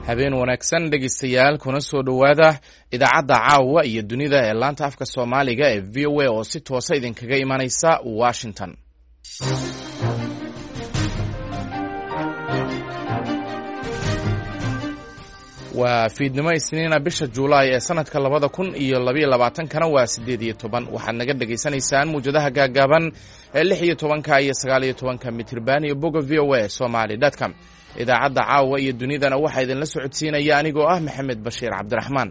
habeen wanaagsan dhegeystayaal kuna soo dhowaada idaacadda caawa iyo dunida ee laanta afka Soomaaliga ee VOA oo si toos ah idinkaga imanaysa Washington. waa fiidnimo isniina bisha Juulaay ee sanadka 2022 kana waa 18 waxaad naga dhageysanaysaan muujadaha gaagaaban ee 16 iyo 19 mitirban iyo boga VOA Somali.com. idaacadda caawa iyo dunidana waxaa idinla socodsiinaya anigoo ah Maxamed Bashiir Cabdiraxmaan.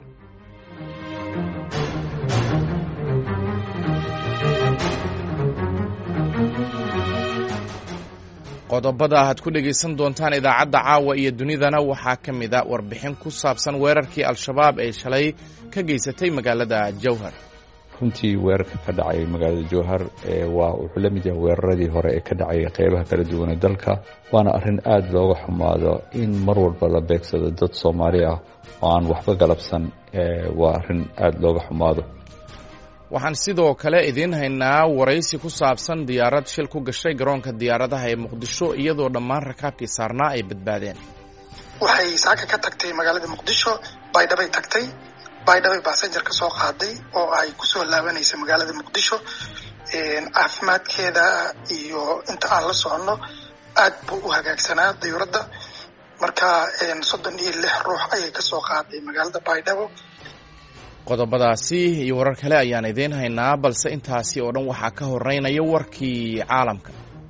qodobada aad ku dhegeysan doontaan idaacadda caawa iyo dunidana waxaa ka mid ah warbixin ku saabsan weerarkii al-shabaab ay shalay ka geysatay magaalada Jowhar. runtii weerarka ka dhacay magaalada Jowhar wuxuu la mid yahay weeraradii hore ee ka dhacay qaybaha kala duwan ee dalka, waana arrin aad looga xumaado in mar walba la beegsado dad Soomaali ah oo aan waxba galabsan. waa arrin aad looga xumaado. waxaan sidoo kale idiin haynaa waraysi ku saabsan diyaarad shil ku gashay garoonka diyaaradaha ee Muqdisho iyadoo dhammaan rakaabkii saarnaa ay badbaadeen. waxay saaka ka tagtay magaalada Muqdisho, baydhabo tagtay, baydhabo passenger ka soo qaaday oo ay ku soo laabanaysa magaalada Muqdisho. caafimaadkeeda iyo inta aan la socono aad buu u hagaagsanaa diyaaradda. marka 36 ruux ayay ka soo qaaday magaalada baydhabo. qodobadaasi iyo warar kale ayaan idiin haynaa, balse intaasi oo dhan waxaa ka horeynaya warkii caalamka.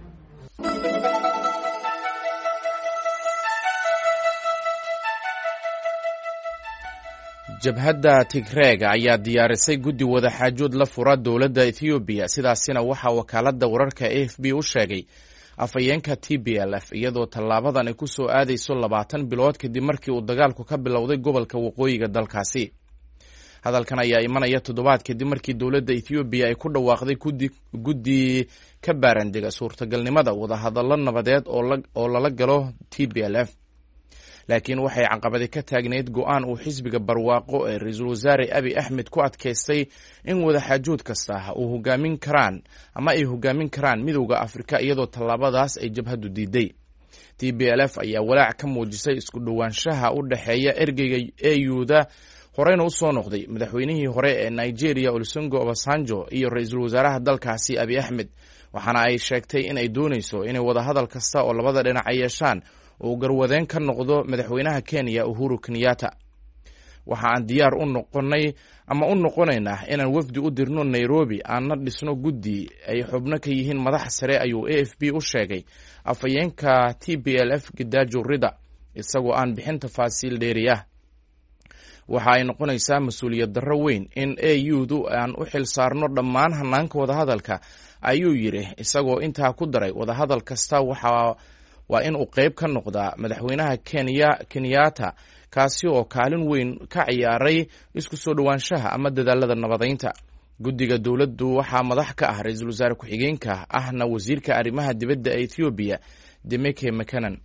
jabhadda Tigreeg ayaa diyaarisay guddi wada xaajood la fura dowladda Ethiopia, sidaasina waxaa wakaaladda wararka AFP u sheegay afhayeenka TPLF, iyadoo tallaabadan ay ku soo aadayso 20 bilood kadib markii uu dagaalku ka bilowday gobolka waqooyiga dalkaasi. hadalkan ayaa imanaya toddobaad kadib markii dowladda Ethiopia ay ku dhawaaqday guddi ka baarandega suurtagalnimada wadahadallo nabadeed oo lala galo TPLF. laakiin waxay caqabadi ka taagneyd go'aan uu xisbiga barwaaqo ee ra'iisul wasaare Abiy Ahmed ku adkaystay in wada xaajood kasta ay hogaamin karaan midowga Afrika, iyadoo tallaabadaas ay jabhadu diiday. TPLF ayaa walaac ka muujisay isku dhawaanshaha u dhaxeeya ergeyga AU-da horeyna u soo noqday madaxweynihii hore ee Nigeria Olusegun Obasanjo iyo ra'iisul wasaaraha dalkaasi Abiy Ahmed, waxaana ay sheegtay in ay doonayso inay wada hadal kasta oo labada dhinac ay yeeshaan uu garwadeen ka noqdo madaxweynaha Kenya Uhuru Kenyatta. waxa aan diyaar u noqonaynaa inaan wafdi u dirno Nairobi, aanna dhisno guddi ay xubno ka yihiin madax sare, ayuu AFP u sheegay afhayeenka TPLF Gidaajo Rida, isagoo aan bixin tafaasiil dheeri ah. waxa ay noqonaysaa mas-uuliyad darro weyn in AU-du aan u xil saarno dhammaan hanaanka wadahadalka, ayuu yidhi, isagoo intaa ku daray wadahadal kasta waa in uu qayb ka noqdaa madaxweynaha Kenyatta, kaasi oo kaalin weyn ka ciyaaray isku soo dhawaanshaha ama dadaalada nabadeynta. guddiga dowladdu waxaa madax ka ah ra'iisul wasaare ku-xigeenka ahna wasiirka arrimaha dibadda ee Ethiopia Demeke Mekonnen.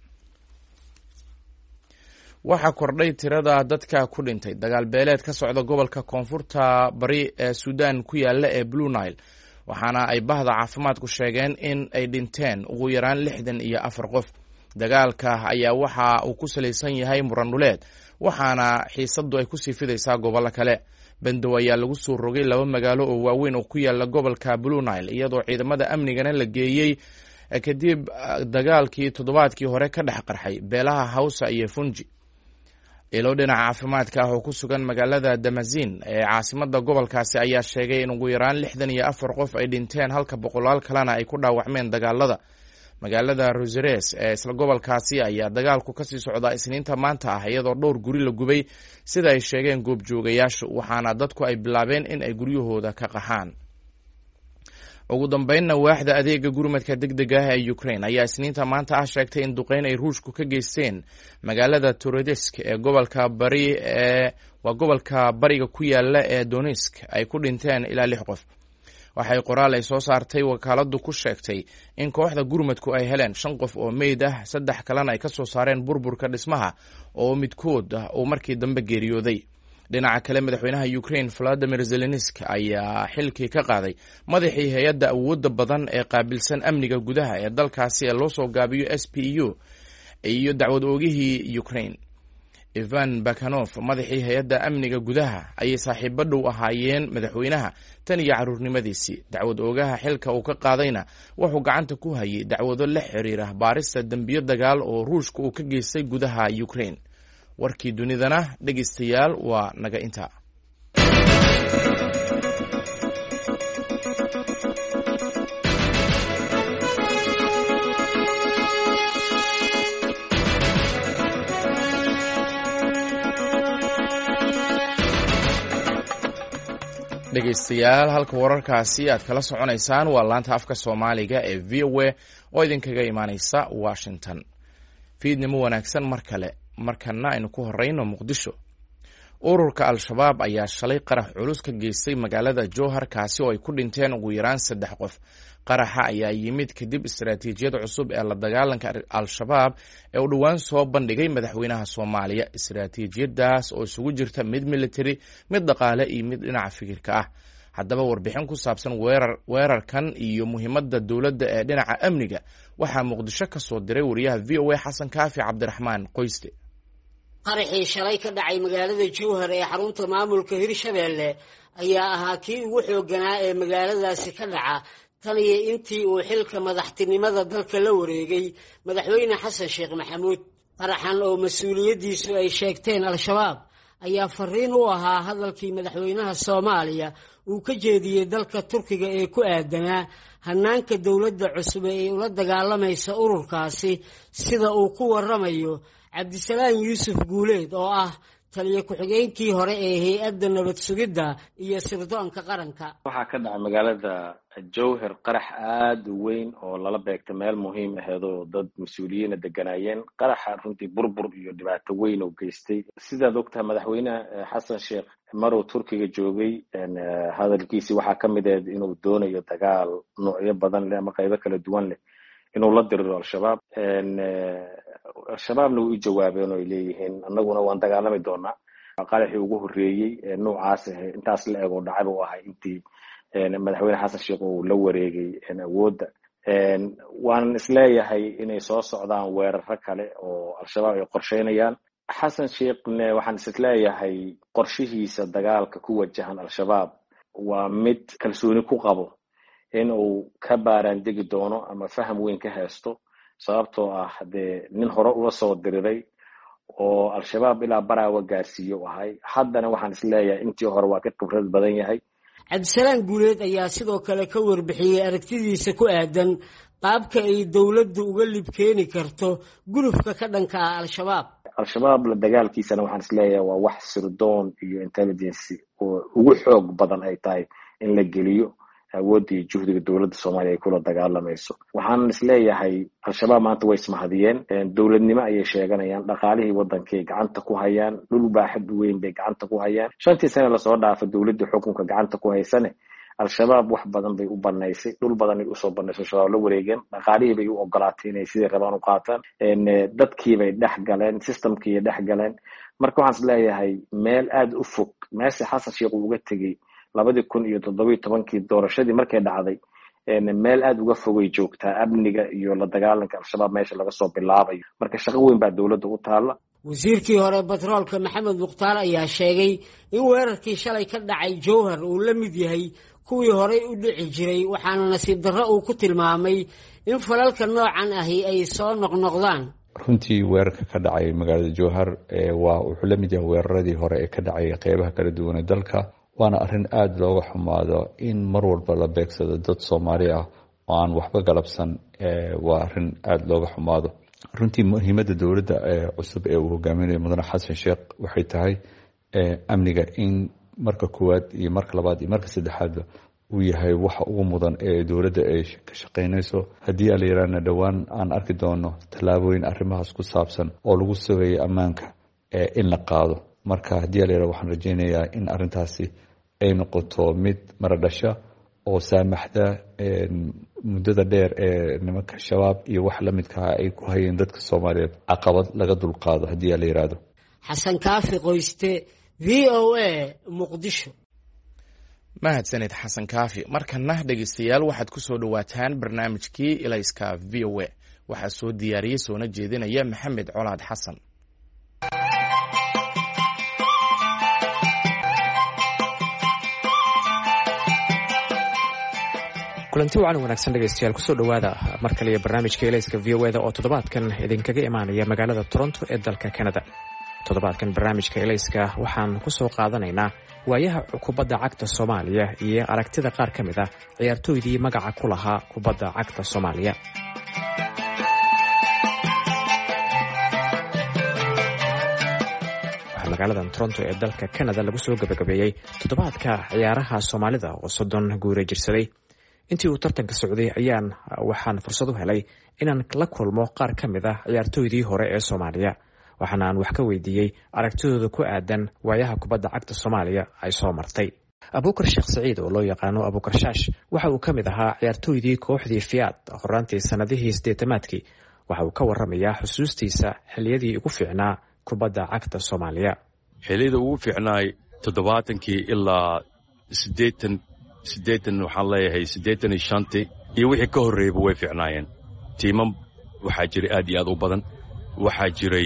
waxaa kordhay tirada dadka ku dhintay dagaal beeleed ka socda gobolka koonfurta bari ee Suudaan ku yaala ee Blue Nile, waxaana ay bahda caafimaadku sheegeen in ay dhinteen ugu yaraan 64 qof. dagaalka ayaa waxa uu ku salaysan yahay muranduleed, waxaana xiisadu ay ku sii fidaysaa gobollo kale. bandow ayaa lagu soo rogay 2 magaalo oo waaweyn oo ku yaala gobolka Blue Nile, iyadoo ciidamada amnigana la geeyey kadib dagaalkii toddobaadkii hore ka dhex qarxay beelaha Hausa iyo Funji. ilo dhinaca caafimaadka ah oo ku sugan magaalada Damazin ee caasimadda gobolkaasi ayaa sheegay in ugu yaraan 64 qof ay dhinteen, halka boqolaal kalena ay ku dhaawacmeen dagaalada. magaalada Roseres ee isla gobolkaasi ayaa dagaalku ka sii socdaa isniinta maanta ah, iyadoo dhowr guri la gubay sida ay sheegeen goobjoogayaashu, waxaana dadku ay bilaabeen in ay guryahooda ka qaxaan. ugu dambeynna waaxda adeega gurmadka degdega ah ee Ukraine ayaa isniinta maanta ah sheegtay in duqeyn ay Ruushku ka geysteen magaalada Torodetsk ee gobolka bariga ku yaala ee Donetsk ay ku dhinteen ilaa 6 qof. waxay qoraal ay soo saartay wakaaladdu ku sheegtay in kooxda gurmadku ay heleen 5 qof oo meyd ah, 3 kalena ay ka soo saareen burburka dhismaha oo midkood uu markii dambe geeriyooday. dhinaca kale madaxweynaha Ukraine Volodymyr Zelensky ayaa xilkii ka qaaday madaxii hay'adda awoodda badan ee qaabilsan amniga gudaha ee dalkaasi ee loo soo gaabiyo SPU iyo dacwad oogihii Ukraine. Ivan Bakhanov madaxii hay'adda amniga gudaha ayay saaxiibo dhow ahaayeen madaxweynaha tan iyo caruurnimadiisii. Dacwad oogaha xilka uu ka qaadayna wuxuu gacanta ku hayay dacwado la xiriira baarista dambiyo dagaal oo Ruushka uu ka geystay gudaha Ukraine. Warkii dunidana dhegeystayaal waa naga intaa. dhegeystayaal halka wararkaasi aad kala soconaysaan waa laanta afka Soomaaliga ee VOA oo idinkaga imaanaysa Washington. Fiidnimo wanaagsan mar kale markana aynu ku horeyno Muqdisho. Ururka Al-Shabaab ayaa shalay qarax culus ka geystay magaalada Jowhar kaasi oo ay ku dhinteen ugu yaraan 3 qof. Qaraxa ayaa yimid kadib istiraatiijiyad cusub ee la dagaalanka Al-Shabaab ee u dhawaan soo bandhigay madaxweynaha Soomaaliya. Istiraatiijiyadaas oo isugu jirta mid military, mid dhaqaale iyo mid dhinaca fikirka ah. Haddaba warbixin ku saabsan weerarkan iyo muhiimadda dawladda ee dhinaca amniga waxaa Muqdisho ka soo diray wariyaha VOA Xasan Kaafi Cabdiraxmaan Qoyste. qaraxii shalay ka dhacay magaalada Jowhar ee xarunta maamulka Hirshabeelle ayaa ahaa kii ugu xoogganaa ee magaaladaasi ka dhaca tan iyo intii uu xilka madaxtinimada dalka la wareegay madaxweyne Xasan Sheekh Maxamuud. qaraxan oo mas'uuliyadiisu ay sheegteen Al-Shabaab ayaa fariin u ahaa hadalkii madaxweynaha Soomaaliya uu ka jeediyay dalka Turkiga ee ku aadanaa hanaanka dawladda cusub ee ula dagaalamaysa ururkaasi sida uu ku waramayo Cabdisalaam Yuusuf Guuleed oo ah taliye ku-xigeenkii hore ee hay'adda nabad sugidda iyo sirdoonka qaranka. waxaa ka dhacay magaalada Jowhar qarax aad u weyn oo lala beegtay meel muhiim ah oo dad mas'uuliyiin deganayeen. qaraxa runtii burbur iyo dhibaato weyn oo geystay. sidaad ogtahay madaxweynaha Xasan Sheekh maruu Turkiga joogay hadalkiisii waxaa ka mid ah inuu doonayo dagaal noocyo badan leh ama qaybo kala duwan leh inuu la diriro Al-Shabaab. Al-Shabaabna way u jawaabeen oo ay leeyihiin annaguna waan dagaalami doonaa. qaraxii ugu horeeyay noocaas intaas la eego dhacay buu ahay intii madaxweyne Xasan Sheekh uu la wareegay awoodda. waan isleeyahay inay soo socdaan weeraro kale oo Al-Shabaab ay qorsheynayaan. Xasan Sheekhna waxaan isleeyahay qorshihiisa dagaalka ku wajahan Al-Shabaab waa mid kalsooni ku qabo in uu ka baaraan degi doono ama faham weyn ka haysto, sababtoo ah nin hore ula soo diriray oo Al-Shabaab ilaa Baraawe gaarsiiyo ahay. haddana waxaan isleeyahay intii hore waa ka khibrad badan yahay. Cabdisalaam Guuleed ayaa sidoo kale ka warbixiyay aragtidiisa ku aadan qaabka ay dawladdu uga libkeeni karto gulufka ka dhanka ah Al-Shabaab. Al-Shabaab la dagaalkiisana waxaan isleeyahay waa wax sirdoon iyo intelligence oo ugu xoog badan ay tahay in la geliyo awoodda iyo juhdiga dawladda Soomaaliya ay kula dagaalamayso. waxaan isleeyahay Al-Shabaab maanta way ismahadiyeen, dawladnimo ayay sheeganayaan, dhaqaalihii waddankay gacanta ku hayaan, dhul baaxad weyn bay gacanta ku hayaan. 5 sano la soo dhaafay dawladda xukunka gacanta ku haysane Al-Shabaab wax badan bay u banaysay, dhul badan ay u soo banaysay, Shabaab la wareegeen, dhaqaalihii bay u ogolaatay inay sidii rabaan u qaataan, dadkii bay dhex galeen, systemkii dhex galeen. marka waxaan isleeyahay meel aad u fog meesha Xasan Sheekh uu uga tegay 2017 doorashadii markay dhacday meel aad uga fogay joogtaa amniga iyo la dagaalanka Al-Shabaab meesha laga soo bilaabayo. marka shaqo weyn baa dawladda u taala. wasiirkii hore batroolka Maxamed Mukhtaar ayaa sheegay in weerarkii shalay ka dhacay Jowhar uu la mid yahay kuwii hore u dhici jiray, waxaana nasiib darro uu ku tilmaamay in falalka noocan ahi ay soo noqnoqdaan. runtii weerarka ka dhacay magaalada Jowhar wuxuu la mid yahay weeraradii hore ee ka dhacay qaybaha kala duwan ee dalka. waana arrin aad looga xumaado in mar walba la beegsado dad Soomaali ah oo aan waxba galabsan. waa arrin aad looga xumaado. runtii muhiimadda dawladda cusub ee uu hogaaminayo mudane Xasan Sheekh waxay tahay amniga in marka koowaad iyo marka labaad iyo marka saddexaadba uu yahay waxa ugu mudan ee dawladda ay ka shaqaynayso. haddii la yiraahdo dhawaan aan arki doono tallaabooyin arrimahaas ku saabsan oo lagu sameeyo ammaanka in la qaado. marka haddii la yiraahdo waxaan rajaynayaa in arrintaasi ay noqoto mid maradhasha oo saamaxda muddada dheer ee nimanka Shabaab iyo wax la midka ay ku hayeen dadka Soomaaliyeed caqabad laga dulqaado haddii la yiraahdo. Xasan Kaafi Qoyste, VOA Muqdisho. mahadsanid Xasan Kaafi. markana dhegeystayaal waxaad ku soo dhawaataan barnaamijkii Ilayska VOA. waxaa soo diyaariyay soona jeedinaya Maxamed Colaad Xasan. kulanti wacan wanaagsan dhegaystayaal kusoo dhowaada mar kale barnaamijka elayska VOA oo toddobaadkan idinkaga imaanaya magaalada Toronto ee dalka Canada. Toddobaadkan barnaamijka elayska waxaan ku soo qaadanaynaa waayaha kubadda cagta Soomaaliya iyo aragtida qaar ka mid ah ciyaartooydii magaca ku lahaa kubadda cagta Soomaaliya. magaalada Toronto ee dalka Canada lagu soo gabagabeeyay toddobaadka ciyaaraha Soomaalida oo 30 guure jirsaday. intii uu tartanka socday waxaan fursad u helay inaan la kulmo qaar ka mid ah ciyaartooydii hore ee Soomaaliya. waxaana aan wax ka weydiiyey aragtidooda ku aadan waayaha kubadda cagta Soomaaliya ay soo martay. Abuukar Sheekh Saciid oo loo yaqaano Abuukar Shaash waxa uu ka mid ahaa ciyaartooydii kooxdii Fiyaad horaantii sanadihii 80-maadkii. waxa uu ka warramayaa xusuustiisa xilliyadii ugu fiicnaa kubadda cagta Soomaaliya. xilliyada ugu fiicnaay 70-kii ilaa 80 waxaan leeyahay 85 iyo wixii ka horreeyba way fiicnaayeen. tiimam waxaa jiray aad iyo aad u badan. waxaa jiray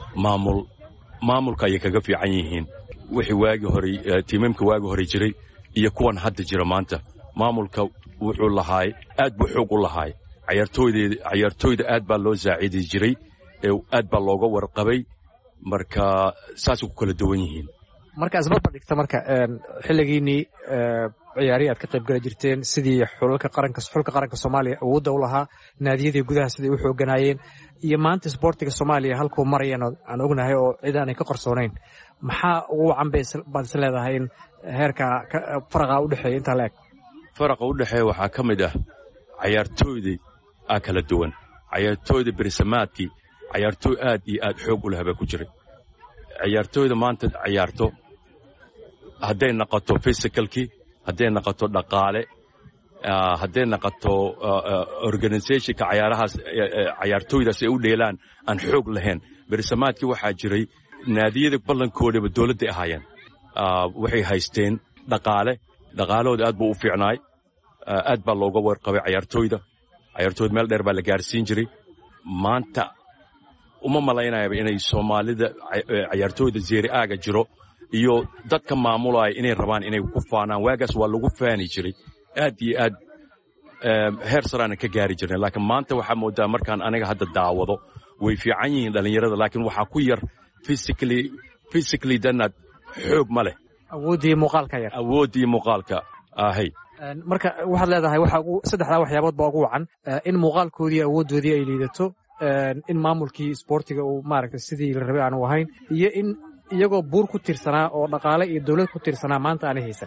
maamulka ayay kaga fiican yihiin wixii waagi hore tiimamka waagi hore jiray iyo kuwan hadda jira maanta. maamulka wuxuu lahaay aad buu xoog u lahaay ciyaartooyda aad baa loo saacidi jiray aad baa looga warqabay. marka saasay ku kala duwan yihiin. marka asbaab dhigta marka xilligiinii ciyaariye aad ka qayb gali jirteen sidii xulka qaranka Soomaaliya awoodda u lahaa naadiyada gudaha sidii u xooganaayeen iyo maanta sportiga Soomaaliya halkuu marayeen aan ognahay oo cid aan ka qarsoonayn. maxaa ugu baad is leedahay in heerka faraqa u dhaxeeya inta leeg? faraqa u dhaxeeya waxaa ka mid ah ciyaartooyda kala duwan. ciyaartooyda bersamaadkii ciyaartooy aad iyo aad xoog u lahaa ku jiray. ciyaartooyda maanta ciyaarto hadday noqoto physicalkii, hadday noqoto dhaqaale, hadday noqoto organizationka ciyaarahaas ciyaartooydaas ay u dheelaan aan xoog lahayn. bersamaadkii waxaa jiray naadiyada ballankoodaba dawladday ahaayeen. waxay haysteen dhaqaalahooda aad buu u fiicnaay. aad baa looga warqabay ciyaartooyda meel dheer baa la gaarsiin jiray. maanta uma malaynayaba inay Soomaalida ciyaartooyda zeeri aaga jiro iyo dadka maamulaya inay rabaan inay ku faanaan. waagaas waa lagu faani jiray aad iyo aad heer saraan ka gaari jirnay. laakiin maanta waxaa moodaa markaan aniga hadda daawado way fiican yihiin dhalinyarada, laakiin waxaa ku yar physically danaad xoog ma leh. awooddii muuqaalka ahay. marka waxaad leedahay saddexdaa waxyaabood baa ugu wacan in muuqaalkoodii awooddoodii ay liidato, in maamulkii sportiga uu maaragtay sidii la rabay aanu ahayn, iyo in iyagoo buur ku tirsanaa oo dhaqaale iyo dawlad ku tirsanaa maanta aanay haysan.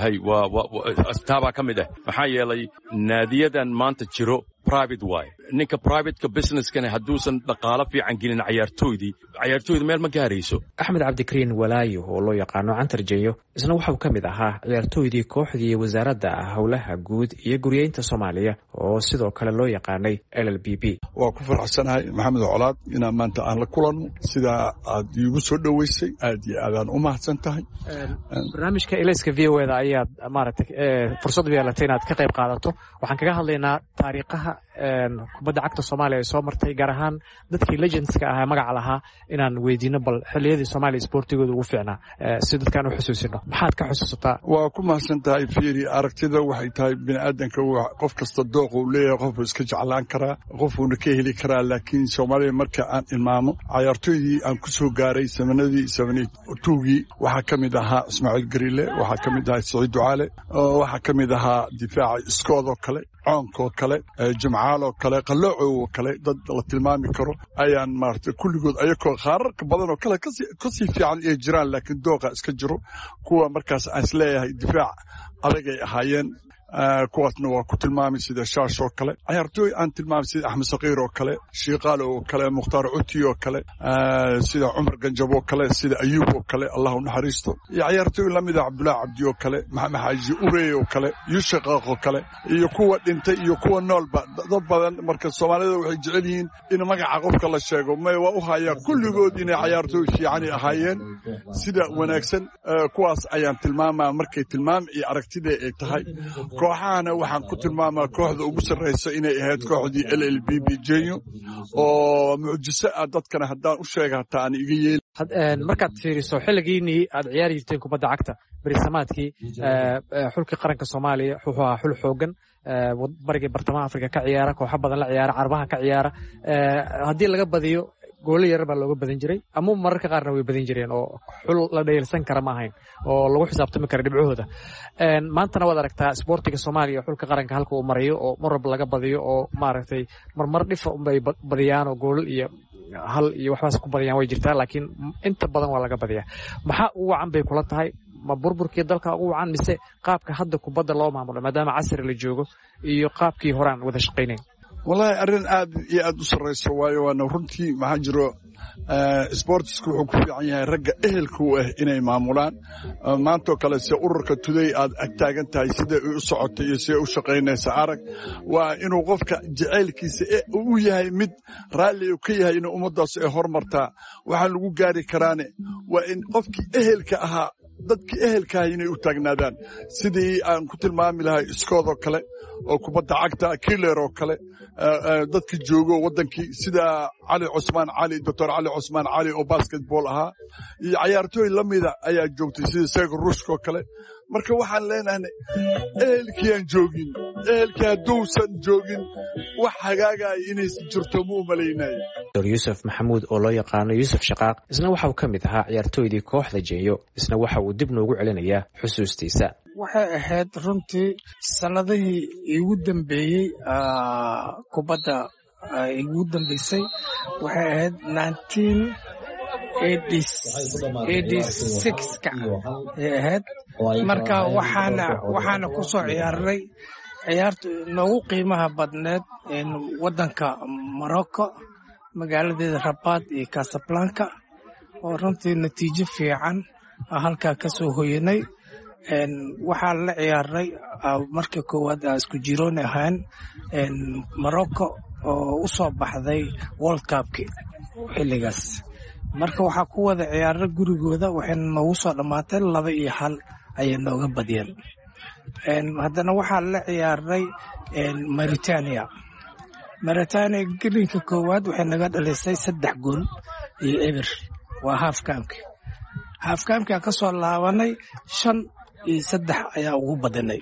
taabaa ka mid ah. maxaa yeelay naadiyadan maanta jiro private waay. ninka privateka businesskana hadduusan dhaqaalo fiican gelin ciyaartooyda meel ma gaarayso. Axmed Cabdikariin Walaayo oo loo yaqaano Cantarjeeyo isna wuxuu ka mid ahaa ciyaartooydii kooxdii wasaaradda howlaha guud iyo guryeynta Soomaaliya oo sidoo kale loo yaqaanay LLBB. waa ku faraxsanahay Maxamed Colaad inaan maanta aan la kulanno sidaa aad iigu soo dhoweysay. aad iyo aadaan u mahadsan tahay. barnaamijka elayska VOA-da ayaad maaragtay fursad u yeelatay inaad ka qayb qaadato. waxaan kaga hadlaynaa taariikhaha kubadda cagta Soomaaliya ay soo martay, gaar ahaan dadkii legendska ahaa magaca lahaa inaan weydiino bal xilliyadii Soomaaliya sportigooda ugu fiicnaa si dadkaan u xusuusino. maxaad ka xusuusataa? waa ku mahadsan tahay. fiiri, aragtida waxay tahay bini'aadanka qof kasta dooqa uu leeyahay, qofuu iska jeclaan karaa, qofuuna ka heli karaa. laakiin Soomaaliya marka aan ilmaamo ciyaartooydii aan ku soo gaaray samanadii 72gii waxaa ka mid ahaa Ismaaciil Gariile, waxaa ka mid ahaa Saciid Ducaale, waxaa ka mid ahaa difaaca iskoodoo kale, coonkoo kale, jimcaaloo kale, qalloocoo kale. dad la tilmaami karo ayaan maaragtay kulligood ayagoo qaararka badan oo kale kasii fiican ay jiraan, laakiin dooqa iska jiro. kuwa markaas aan isleeyahay difaac adag ay ahaayeen. kuwaasna waa ku tilmaamay sida Shaash oo kale. ciyaartooy aan tilmaamay sida Axmed Saqiir oo kale, Shiiqaal oo kale, Mukhtaar Cuti oo kale, sida Cumar Ganjab oo kale, sida Ayuub oo kale, Allah u naxariisto. iyo ciyaartooy lamid ah Cabdullaahi Cabdi oo kale, Maxamed Xaaji Urey oo kale, Yuusuf Qaaq oo kale, iyo kuwa dhintay iyo kuwa noolba. dad badan marka Soomaalida waxay jecel yihiin in magaca qofka la sheego. waa u hayaa kulligood inay ciyaartooy fiican ahaayeen sida wanaagsan. kuwaas ayaan tilmaamaa markay tilmaam iyo aragtida ay tahay. kooxahana waxaan ku tilmaamaa kooxda ugu sarraysa inay ahayd kooxdii LLB Bijenyo oo mucjiso ah dadkana haddaan u sheega hataa aan iga yeeli. Markaad fiiriso xilligiinii aad ciyaari jirteen kubadda cagta berisamaadkii xulka qaranka Soomaaliya wuxuu ahaa xul xoogan bariga bartamaha Afrika ka ciyaara kooxo badan la ciyaara Carabaha ka ciyaara haddii laga badiyo goolo yar baa looga badan jiray ama mararka qaarna way badan jireen oo xul la dheelsan kara ma ahayn oo lagu xisaabtami kara dhibcahooda maantana waad aragtaa isboortiga Soomaaliya xulka qaranka halka uu marayo oo marba laga badiyo oo maaragtay marmar dhif bay badiyaan oo gool iyo hal iyo waxbaas ku badiyaan way jirtaa laakiin inta badan waa laga badiyaa maxaa ugu wacan bay kula tahay ma burburkii dalka ugu wacan mise qaabka hadda kubadda loo maamulo maadaama casri la joogo iyo qaabkii horaan wada shaqaynay wallahi arrin aad iyo aad u sarrayso waayo waana runtii maxaa jiro sportsku wuxuu ku fiican yahay ragga ehelka u ah inay maamulaan maantoo kale se ururka today aad ag taagan tahay siday u socotay iyo siday u shaqaynaysa arag waa inuu qofka jacaylkiisa u yahay mid raalli u ka yahay inuu ummaddaas ay hormartaa waxaan lagu gaari karaane waa in qofkii ehelka ahaa dadkii ehelkaah inay u taagnaadaan sidii aan ku tilmaami lahay iskoodoo kale oo kubadda cagta killer oo kale dadkii joogo waddankii sida Dr. Cali Cusmaan Cali oo basketball ahaa iyo ciyaartooy la mida ayaa joogtay sida Seego Rushko kale marka waxaan leenahay ehelkii aan joogin ehelkii hadduusan joogin wax hagaagaya inay jirto ma u malaynayo. Dr. Yuusuf Maxamuud oo loo yaqaano Yuusuf Shaqaaq isna waxa uu ka mid ahaa ciyaartooydii kooxda Jeeyo isna waxa uu dib noogu celinayaa xusuustiisa. Waxay ahayd runtii sanadihii igu dambeeyey kubadda igu dambeysay waxay ahayd 1986ka ahayd marka waxaana ku soo ciyaaray ciyaarta noogu qiimaha badneed waddanka Morocco magaaladeeda Rabat iyo Casablanca oo runtii natiijo fiican halkaa ka soo hoyanay waxaa la ciyaaray markii koowaad isku jiroon ahaan Morocco oo u soo baxday World Cup-ki xilligaas marka waxaa ku wada ciyaaray gurigooda waxayna noogu soo dhammaatay 2-1 ayay nooga badiyeen haddana waxaa la ciyaaray Mauritania gelinka koowaad waxay naga dhalisay 3 gool iyo eber waa half-time-ki ka soo laabanay 5-3 ayaa ugu badanay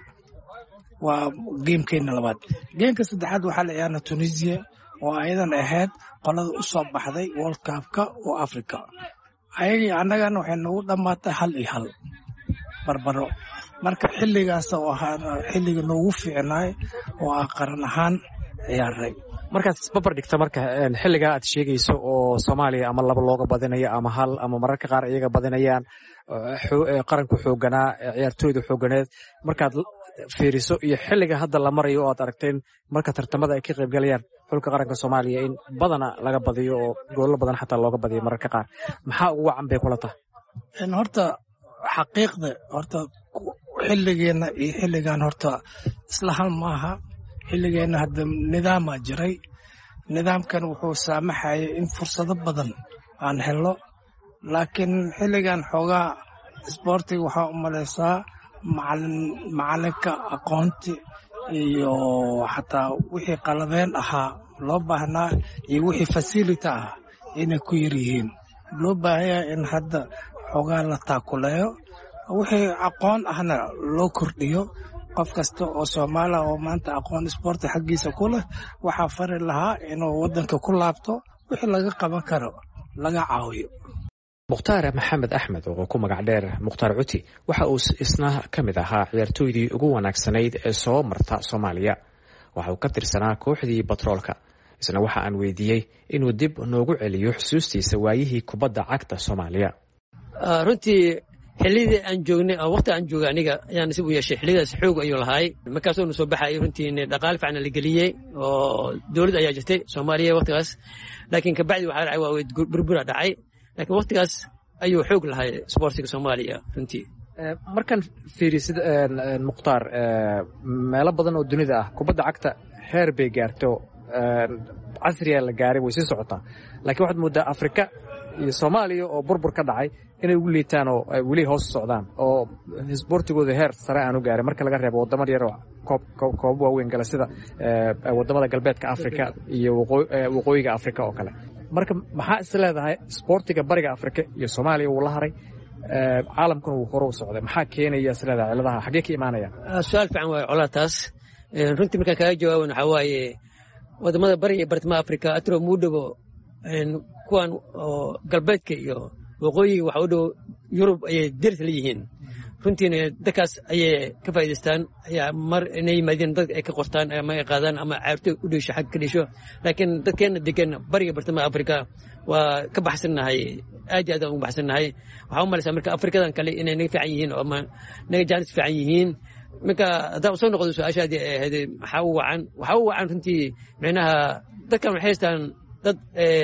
waa geemkeena labaad geemka saddexaad waxaa la ciyaaray Tunisia oo ayadan ahayd qolada u soo baxday World Cup-ka oo Africa ayagii annagana waxay nagu dhammaatay 1-1 barbaro marka xilligaas oo ahaa xilliga noogu fiicnaay oo qaran ahaan ciyaaray markaad isbabar dhigta marka xilliga aad sheegayso oo Soomaaliya ama 2 looga badinayo ama 1 ama mararka qaar iyaga badinayaan qaranku xooganaa ciyaartooyda xooganeed markaad fiiriso iyo xilliga hadda la marayo oo aad aragteen marka tartamada ay ka qayb galayaan xulka qaranka Soomaaliya in badana laga badiyo oo goolo badan xataa looga badiyo mararka qaar maxaa ugu wacan bay kula tahay horta xaqiiqda horta xilligeena iyo xilligan horta isla hal maaha xilligeena hadda nidaama jiray nidaamkan wuxuu saamaxayay in fursado badan aan helo laakiin xilligan xoogaa isboortiga waxaa u malaysaa macalinka aqoonti iyo xataa wixii qalabeen ahaa loo baahnaa iyo wixii facility ah inay ku yar yihiin loo baahanyaa in hadda xoogaa la taakuleeyo wixii aqoon ahna loo kordhiyo qof kasta oo Soomaali oo maanta aqoon isboorti xaggiisa ku leh waxaa fari lahaa inuu waddanka ku laabto wixii laga qaban karo laga caawiyo. Mukhtaar Maxamed Axmed oo ku magac dheer Mukhtaar Cuti waxa uu isna ka mid ahaa ciyaartooydii ugu wanaagsanayd ee soo marta Soomaaliya waxa uu ka tirsanaa kooxdii Batroolka isna waxa aan weydiiyey inuu dib noogu celiyo xusuustiisa waayihii kubadda cagta Soomaaliya. runtii xilidii aan joognay oo waqti aan joogay aniga ayaan isku yeeshay xilidaas xoog ayuu lahaay markaasoo nu soo baxay runtii dhaqaale fiican la geliyay oo dawladda ayaa jirtay Soomaaliya waqtigaas laakiin ka bacdi waxa dhacay waa burbura dhacay laakiin waqtigaas ayuu xoog lahaay sportiga Soomaaliya runtii markan fiirisid Mukhtaar meelo badan oo dunida ah kubadda cagta heer bay gaarto casriga la gaaray way sii socotaa laakiin waxaad moodaa Afrika iyo Soomaaliya oo burbur ka dhacay inay ugu liitaan oo ay weli hoos socdaan oo isboortigooda heer sare aanu gaarin marka laga reebo waddamo yar oo koob waaweyn gala sida waddamada galbeedka Afrika iyo waqooyiga Afrika oo kale. marka maxaa is leedahay isboortiga bariga Afrika iyo Soomaaliya uu la haray caalamkuna uu hore u socday maxaa keenaya is leedahay ciladaha xagee ka imaanaya? su'aal fiican waa colaataas runtii markaan kaga jawaabo waxa waaye wadamada bariga iyo bartamaha Afrika atro muudabo kuwan oo galbeedka iyo waqooyiga waxa u dhow Yurub ayay dirs leeyihiin runtiina dadkaas ayay ka faa'iideystaan ayaa mar inay yimaadeen dad ay ka qortaan ama ay qaadaan ama caartay u dhisho xag ka dhisho laakiin dadkeena degan bariga bartamaha Afrika waa ka baxsanahay aad iyo aad ugu baxsanahay waxa u malaysaa marka Afrikadan kale inay naga fiican yihiin oo naga jaanis fiican yihiin marka haddaan soo noqdo su'aashaadii ahayd maxaa u wacan runtii macnaha dadkan waxay haystaan dad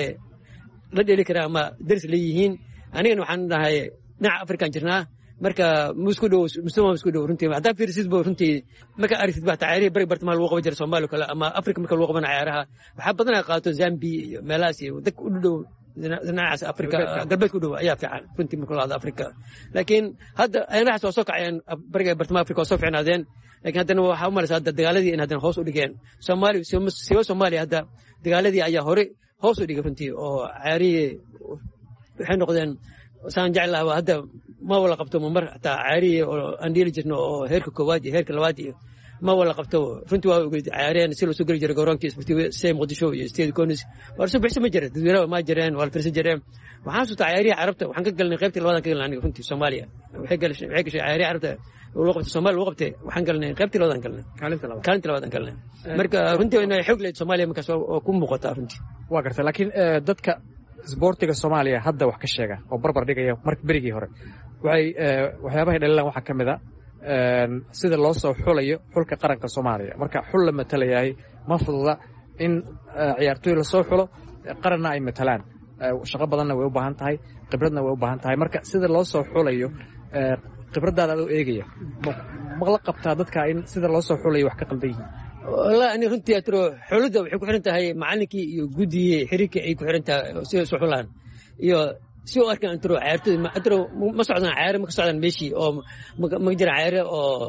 la dheli kara ama daris leeyihiin anigana waxaan nahay dhinaca Afrikaan jirnaa marka musku dhow runtii haddaan fiirisid boo runtii marka aragtid baa taariikh bari bartamaha lagu qaban jiray Soomaaliya kale ama Afrika marka lagu qaban ciyaaraha waxaa badanaa qaato Zambia iyo meelahaas iyo dadka u dhow dhinacaas Afrika galbeedka u dhow ayaa fiican runtii marka la hadlo Afrika laakiin hadda aynaha soo kacayaan bariga bartamaha Afrika oo soo fiicnaadeen laakiin haddana waxaa u malaysaa hadda dagaaladii in haddana hoos u dhigeen Soomaaliya hadda dagaaladii ayaa hore hoos u dhigay runtii oo caarihii waxay noqdeen saan jeclahay hadda ma wala qabto mar hataa caarihii oo aan dhiili jirno oo heerka koowaad iyo heerka labaad iyo ma wala qabto runtii waa ogeyd caareen si loo soo geli jiray garoonkii isbitiwe say Muqdisho iyo State Conis waa soo bixi ma jiray dadweynaha ma jireen waa firsan jireen waxaan soo caarihii carabta waxaan ka galnay qaybtii labaad ka galnay runtii Soomaaliya waxay gashay caarihii carabta loo qabtay Soomaaliya loo qabtay waxaan galnay qaybtii labaad galnay kaalinta labaad galnay marka runtii inay xoog leeyahay Soomaaliya markaas oo ku muuqata runtii waa gartay laakiin dadka isboortiga Soomaaliya hadda wax ka sheega oo barbar dhigaya markii berigii hore waxyaabaha dhalilaan waxa kamid ah sida loo soo xulayo xulka qaranka Soomaaliya marka xul la matalayahay ma fududa in ciyaartoy la soo xulo qaranna ay matalaan shaqo badanna way u baahan tahay khibradna way u baahan tahay marka sida loo soo xulayo khibradaada oo eegaya ma la qabtaa dadka in sida loo soo xulayo wax ka qaldan yihiin والله أنا رنتي أترو حلودة وحكو حرنتها هي معلنكي يجودي حريكة يكو حرنتها سحولان يو سو أركان أترو عارتو أترو ما صعدنا عارة ما صعدنا ماشي أو ما جرى عارة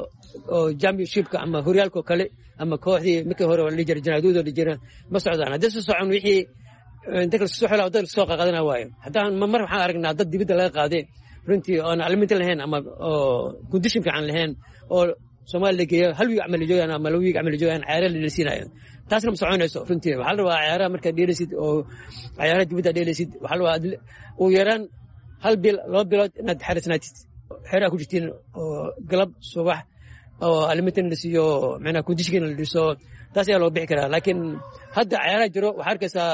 أو جامبي شيبك أما هوريالكو كله أما كوحدي مكة هورو اللي جرى جنادود اللي جرى ما صعدنا ده صعدنا وحي ذكر السحولة وذكر السوق قادنا وايم حتى ما مرة حنا أرجعنا ضد بدل لا قادة رنتي أنا علمت لهن أما كنتش يمكن عن لهن أو Soomaaliya geeyo hal wiig amal joogan ama laba wiig amal joogan ciyaar la leesinaayo taasna ma soconayso runtii waxa la waa ciyaar marka dheelisid oo ciyaar dibadda dheelisid waxa la waa oo yaraan hal bil laba bilood inaad xarisnaatid xeer ku jirtiin oo galab subax oo alimintan la siiyo macna ku dishigina la dhiso taas ayaa loo bixi karaa laakiin hadda ciyaar jiro waxa arkaysaa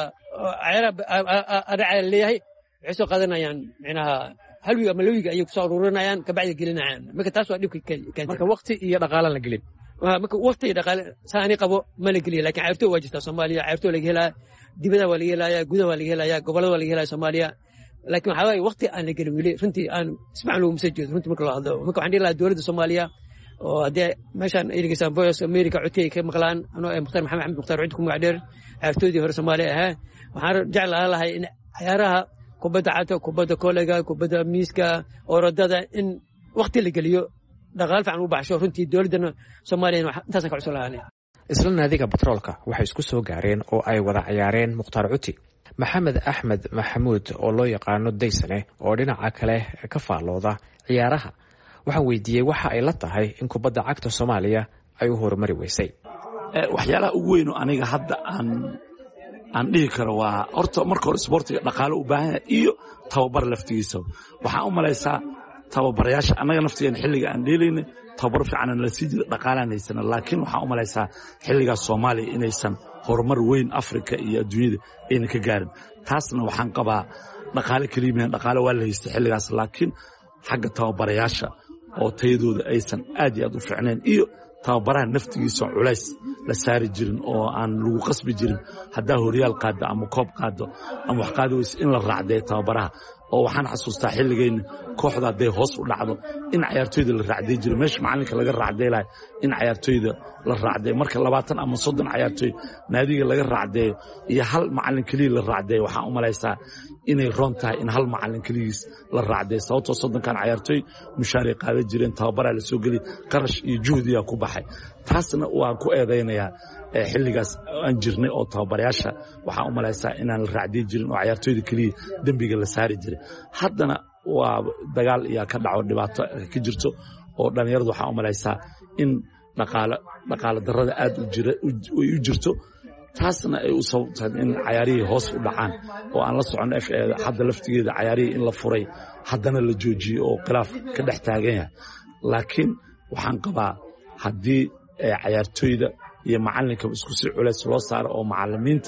ciyaar leeyahay waxay soo qaadanayaan macnaha hal wiig ama laba wiig ayay ku soo ururinayaan ka bacdi gelinayaan marka taas waa dhibka keentay marka waqti iyo dhaqaale la gelin marka waqti iyo dhaqaale saani qabo ma la geliyo laakiin ciyaartoy waa jirta Soomaaliya ciyaartoy laga helaa dibadda waa laga helayaa gudaha waa laga helayaa gobolada waa laga helayaa Soomaaliya laakiin waxa waaye waqti aan la gelin weli runtii aan ismaaciil uu masajeedo runtii marka la hadlo marka waxaan dhihi lahaa dowladda Soomaaliya oo hadee meeshan ay dhigaysan Voice America codkay ka maqlaan anoo Muxtaar Maxamed Muxtaar cid ku magacdheer ciyaartoydii hore Soomaaliya waxaan jeclaan lahaa in ciyaaraha kubadda cagta kubadda kolayga kubadda miiska orodada in waqti la geliyo dhaqaal fiican u baxsho runtii dowladda Soomaaliya intaas ka cusulaanay isla naadiga batroolka waxay isku soo gaareen oo ay wada ciyaareen Mukhtaar Cuti Maxamed Axmed Maxamuud oo loo yaqaano Daysane oo dhinaca kale ka faalooda ciyaaraha waxaan weydiiyey waxa ay la tahay in kubadda cagta Soomaaliya ay u horumari weysay waxyaalaha ugu weyn oo aniga hadda aan dhihi karo waa horta marka hore isboortiga dhaqaale u baahan yahay iyo tababar laftigiisa waxaan u malaysaa tababarayaasha annaga naftigeena xilliga aan dheelaynay tababar fiican la sii jiray dhaqaalaan haysana laakiin waxaan u malaysaa xilligaas Soomaaliya inaysan horumar weyn Afrika iyo adduunyada ayna ka gaarin taasna waxaan qabaa dhaqaale kaliya dhaqaale waa la haystay xilligaas laakiin xagga tababarayaasha oo tayadooda aysan aad iyo aad u fiicneen iyo tababaraha naftigiisa culays la saari jirin oo aan lagu qasbi jirin hadaa horyaal qaado ama koob qaado ama wax qaado in la raacday tababaraha oo waxaan xasuustaa xilligeyna kooxda hadday hoos u dhacdo in cayaartooyda la raacday jiro meesha macalinka laga raacdeelayo in cayaartooyda la raacday marka 20 ama 30 cayaartooy naadiga laga raacdeeyo iyo hal macalin kaliya la raacdeeyo waxaan u malaysaa inay roon tahay in hal macalin kaligiis la raacdeeyo sababtoo 30kan cayaartooy mushaar ay qaadan jireen tababar la soo gali qarash iyo juhdi ku baxay taasna waan ku eedeynayaa xilligaas aan jirnay oo tababarayaasha waxaan u malaysaa inaan la raacday jirin oo cayaartooyda kaliya dambiga la saari jiray haddana waa dagaal iyo ka dhaco dhibaato ka jirto oo dhalinyaradu waxaan u malaysaa in dhaqaale darrada aad u jirto taasna ay u sababtay in cayaarihii hoos u dhacaan oo aan la socon hadda laftigeeda cayaarihii in la furay haddana la joojiyey oo khilaaf ka dhex taagan yahay laakiin waxaan qabaa haddii cayaartooyda iyo macalinka isku si culays loo saaro oo macalimiinta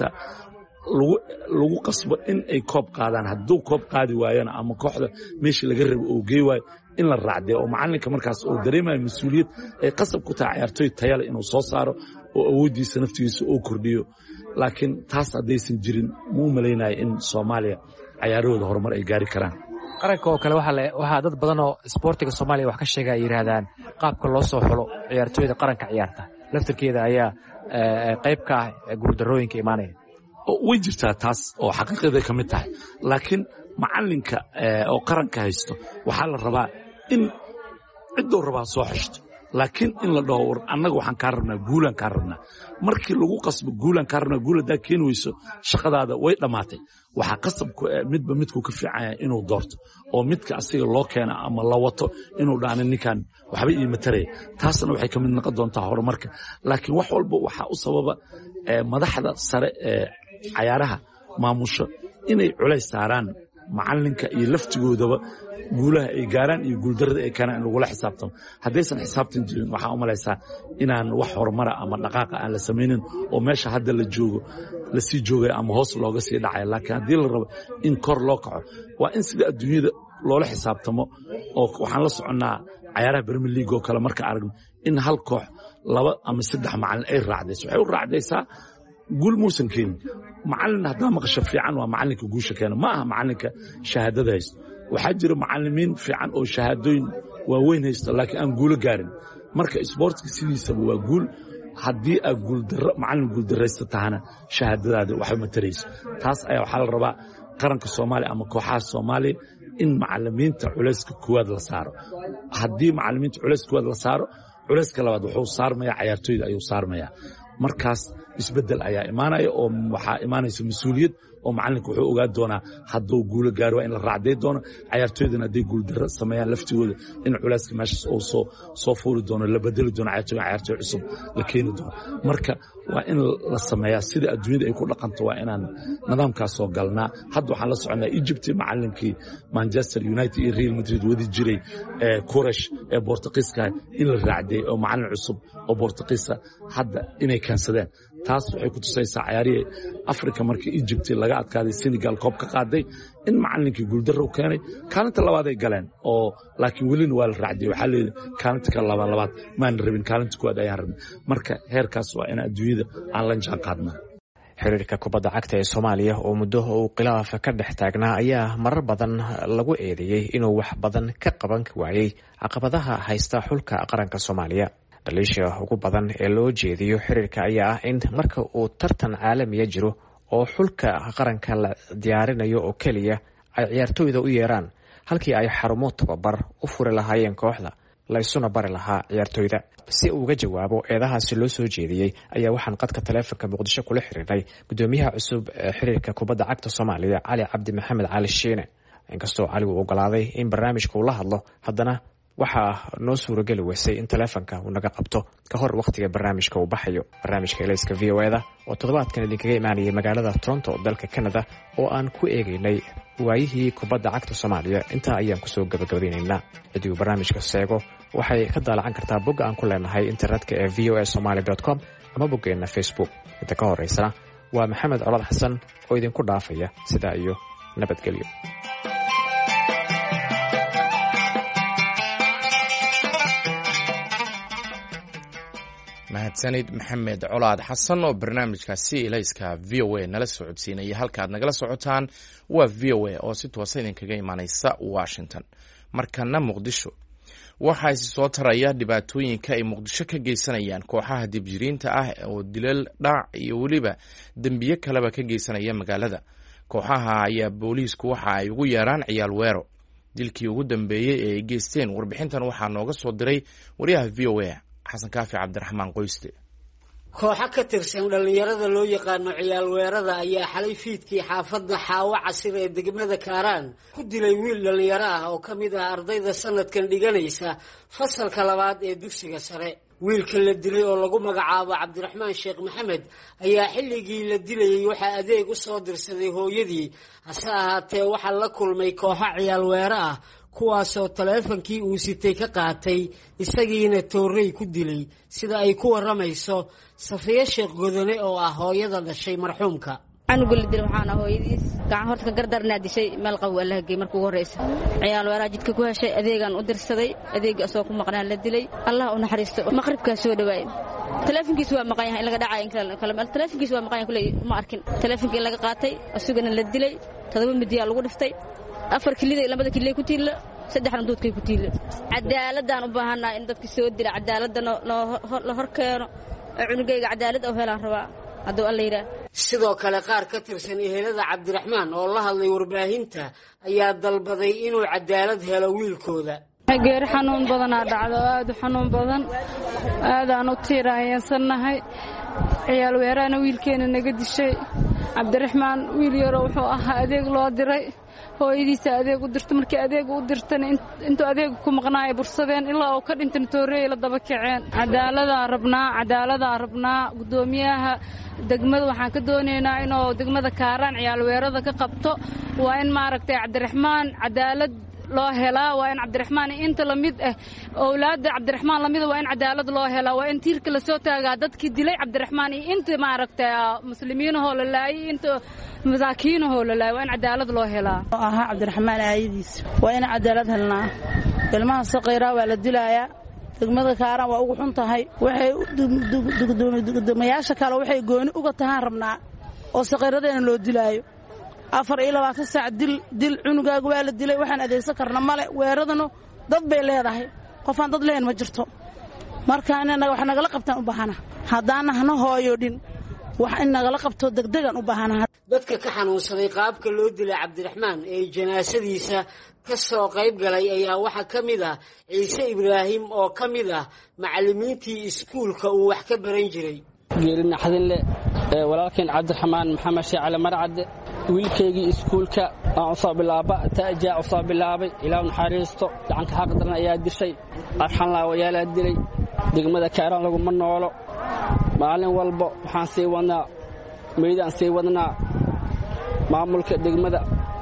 lagu qasbo in ay koob qaadaan hadduu koob qaadi waayana ama kooxda meeshii laga rabo oo gey waayo in la raacdeeyo oo macalinka markaas uu dareemayo mas-uuliyad ay qasab ku tahay cayaartooy tayale inuu soo saaro oo awooddiisa naftigiisa uu kordhiyo laakiin taas haddaysan jirin ma u malaynayo in soomaaliya cayaarahooda horumar ay gaari karaan qaranka oo kale waxaa dad badan oo isboortiga soomaaliya wax ka sheega ay yidhaahdaan qaabka loo soo xulo ciyaartooyda qaranka ciyaarta laftirkeeda ayaa qayb ka ah guuldarrooyinka imaanaya way jirtaa taas oo xaqiiqaday ka mid tahay laakiin macalinka oo qaranka haysto waxaa la rabaa in cidduu rabaa soo xeshto laakiin in la dhaho war annaga waxaan kaa rabnaa guulaan kaa rabnaa markii lagu qasbo guulaan kaa rabnaa guul haddaa keeni weyso shaqadaada way dhammaatay waxaa qasabku midba midkuu ka fiican yahay inuu doorto oo midka asiga loo keena ama la wato inuu dhaana ninkan waxba ii mataraya taasna waxay ka mid noqon doontaa horumarka laakiin wax walba waxaa u sababa madaxda sare ee cayaaraha maamusho inay culays saaraan macalinka iyo laftigoodaba guulaha ay gaaraan iyo guuldarrada ay keenaan in lagula xisaabtamo haddaysan xisaabtan jirin waxaa u malaysaa inaan wax horumara ama dhaqaaqa aan la samaynin oo meesha hadda la joogo lasii joogay ama hoos looga sii dhacay laakiin haddii la rabo in kor loo kaco waa in sida adduunyada loola xisaabtamo oo waxaan la soconnaa cayaaraha Premier League oo kale marka aragno in hal koox 2 ama 3 macalin ay raacdayso waxay u raacdaysaa guul muusan keenin macalin haddaa maqasho fiican waa macalinka guusha keena ma aha macalinka shahaadada haysto waxaa jira macalimiin fiican oo shahaadooyin waaweyn haysta laakiin aan guulo gaarin marka isboortiga sidiisaba waa guul haddii aad macalin guuldarraysta tahana shahaadadaada waxba matarayso taas ayaa waxaa la rabaa qaranka soomaaliya ama kooxaha soomaaliya in macalimiinta culayska koowaad la saaro haddii macalimiinta culayska koowaad la saaro culayska labaad wuxuu saarmayaa cayaartooyda ayuu saarmayaa markaas isbeddel ayaa imaanaya oo waxaa imaanaysa mas-uuliyad oo macalinka wuxuu ogaan doonaa hadduu guulo gaari waa in la raacday doono cayaartooydana hadday guuldarro sameeyaan laftigooda in culayska meeshaas uu soo fuuri doono la bedeli doono cayaartooy cusub la keeni doono marka waa in la sameeyaa sida adduunyada ay ku dhaqanto waa inaan nidaamkaas soo galnaa hadda waxaan la soconaa Egypt macalinkii Manchester United iyo Real Madrid wadi jiray Quraysh ee Boortaqiiska in la raacday oo macalin cusub oo Boortaqiisa hadda inay kansadeen taas waxay ku tusaysaa cayaarihii Afrika markii Egypt laga adkaaday Senegal koob ka qaaday in macalinkii guuldarro u keenay kaalinta labaad ay galeen oo laakiin welina waa la raacday waxaa leeyahay kaalinta ka labaad maan rabin kaalinta koowaad ayaan rabin marka heerkaas waa in adduunyada aan la jaan qaadnaa xiriirka kubadda cagta ee Soomaaliya oo muddo uu khilaaf ka dhex taagnaa ayaa marar badan lagu eedeeyay inuu wax badan ka qaban waayay caqabadaha haysta xulka qaranka Soomaaliya dhaliisha ugu badan ee loo jeediyo xiriirka ayaa ah in marka uu tartan caalami jiro oo xulka qaranka la diyaarinayo oo kaliya ay ciyaartooyda u yeeraan halkii ay xarumo tababar u furi lahaayeen kooxda la isuna bari lahaa ciyaartooyda si uu uga jawaabo eedahaasi loo soo jeediyey ayaa waxaan qadka taleefanka Muqdisho kula xiriirnay gudoomiyaha cusub ee xiriirka kubadda cagta Soomaaliya Cali Cabdi Maxamed Cali Shiine inkastoo Cali uu ogolaaday in barnaamijka uu la hadlo haddana waxaa noo suuragali weysay in taleefanka uu naga qabto ka hor waqtiga barnaamijka uu baxayo barnaamijka Elayska VOA-da oo toddobaadkan idinkaga imaanayay magaalada Toronto dalka Canada oo aan ku eegaynay waayihii kubadda cagta Soomaaliya intaa ayaan kusoo gabagabeynaynaa cidii uu barnaamijka seego waxay ka daalacan kartaa bogga aan ku leenahay internetka ee voasomali.com ama boggeena Facebook inta ka horeysana waa Maxamed Colad Xasan oo idinku dhaafaya sidaa iyo nabadgelyo mahadsanid maxamed colaad xasan oo barnaamijkaasi ilayska v o a nala socodsiinaya. halkaad nagala socotaan waa v o a oo si toosa idinkaga imaaneysa Washington. markana Muqdisho waxaa isi soo taraya dhibaatooyinka ay Muqdisho ka geysanayaan kooxaha dibjiriinta ah oo dilal, dhac iyo weliba dembiye kaleba ka geysanaya magaalada. kooxaha ayaa booliisku waxa ay ugu yeeraan ciyaal weero. dilkii ugu dambeeyey ee ay geysteen warbixintan waxaa nooga soo diray wariyaha v o a xasan kaafi cabdiraxmaan qoyste. kooxo ka tirsan dhallinyarada loo yaqaano ciyaal weerada ayaa xalay fiidkii xaafadda Xaawo Casir ee degmada Kaaraan ku dilay wiil dhallinyaro ah oo ka mid ah ardayda sanadkan dhiganaysa fasalka 2 ee dugsiga sare. wiilka la dilay oo lagu magacaabo Cabdiraxmaan Sheekh Maxamed ayaa xilligii la dilayay waxa adeeg u soo dirsaday hooyadii, hase ahaatee waxa la kulmay kooxo ciyaal weero ah kuwaasoo taleefankii uu sitay ka qaatay isagiina toorey ku dilay, sida ay ku waramayso Safiya Sheekh Godone oo ah hooyada dhashay marxuumka. anigu la dilay waxaan hooyadiis gacan horta ka gardarnaa dishay meel qaw Allah geey markuu horeysa ciyaal weeraa jidka ku heshay adeegan u dirsaday adeeg asoo ku maqnaan la dilay. Allah u naxariisto maqribka soo dhawaay taleefankiisu waa maqan yahay in laga dhacay in kala taleefankiisu waa maqan yahay kulay ma arkin taleefankii laga qaatay asugana la dilay 7 midiya lagu dhiftay 4 kilida 2 kilida ku tiila 3 doodkay ku tiila. cadaaladaan u baahanaa in dadka soo dila cadaaladda la hor keeno cunugayga cadaalad oo helaan rabaa hadduu alla yiraahdo. sidoo kale qaar ka tirsan ehelada Cabdiraxmaan oo la hadlay warbaahinta ayaa dalbaday inuu cadaalad helo wiilkooda. geer xanuun badan dhacdo aad xanuun badan aadaan u tiiraayeensannahay ciyaal weerana wiilkeena naga dishay. Cabdiraxmaan wiil yar wuxuu ahaa adeeg loo diray hooyadiisa adeeg u dirtay markii adeeg u dirtana intuu adeeg ku maqnaay bursadeen ilaa oo ka dhintan toorey la daba kaceen. cadaalada rabnaa gudoomiyaha degmada waxaan ka doonaynaa inuu degmada Kaaraan ciyaal weerada ka qabto. waa in maaragtay Cabdiraxmaan cadaalad loo helaa. waa in Cabdiraxmaan inta la mid ah awlaadda Cabdiraxmaan la mid waa in cadaalad loo helaa. waa in tiirka la soo taagaa dadkii dilay Cabdiraxmaan inta maaragtay muslimiinahoo la laayay inta masaakiinahoo la laayay waa in cadaalad loo helaa. aha Cabdiraxmaan aayadiis waa in cadaalad helnaa. ilmaha saqiira waa la dilayaa. degmada Kaaraan waa ugu xun tahay. waxay gudoomiyaasha kale waxay gooni uga tahaan rabnaa oo saqiiradeena loo dilaayo 24 saac dil cunugaaga waa la dilay. waxaan adeegsan karna male weeradana dad bay leedahay qofaan dad leen ma jirto. marka inaga wax nagala qabtaan u baahana haddaan hana hooyo dhin wax in nagala qabto degdegan u baahana. dadka ka xanuunsaday qaabka loo dilay Cabdiraxmaan ee janaasadiisa ka soo qayb galay ayaa waxa ka mid ah Ciise Ibraahim oo ka mid ah macallimiintii iskuulka uu wax ka baran jiray. geerina xadinle walaalkeen Cabdiraxmaan Maxamed Sheecale Marcade wiilkeygii iskuulka aan soo bilaaba taajaa soo bilaabay ilaa naxariisto gacanta xaq daran ayaa dishay. arxan la wayaala dilay degmada Kaaraan lagu ma noolo. maalin walba waxaan sii wadnaa meydaan sii wadnaa maamulka degmada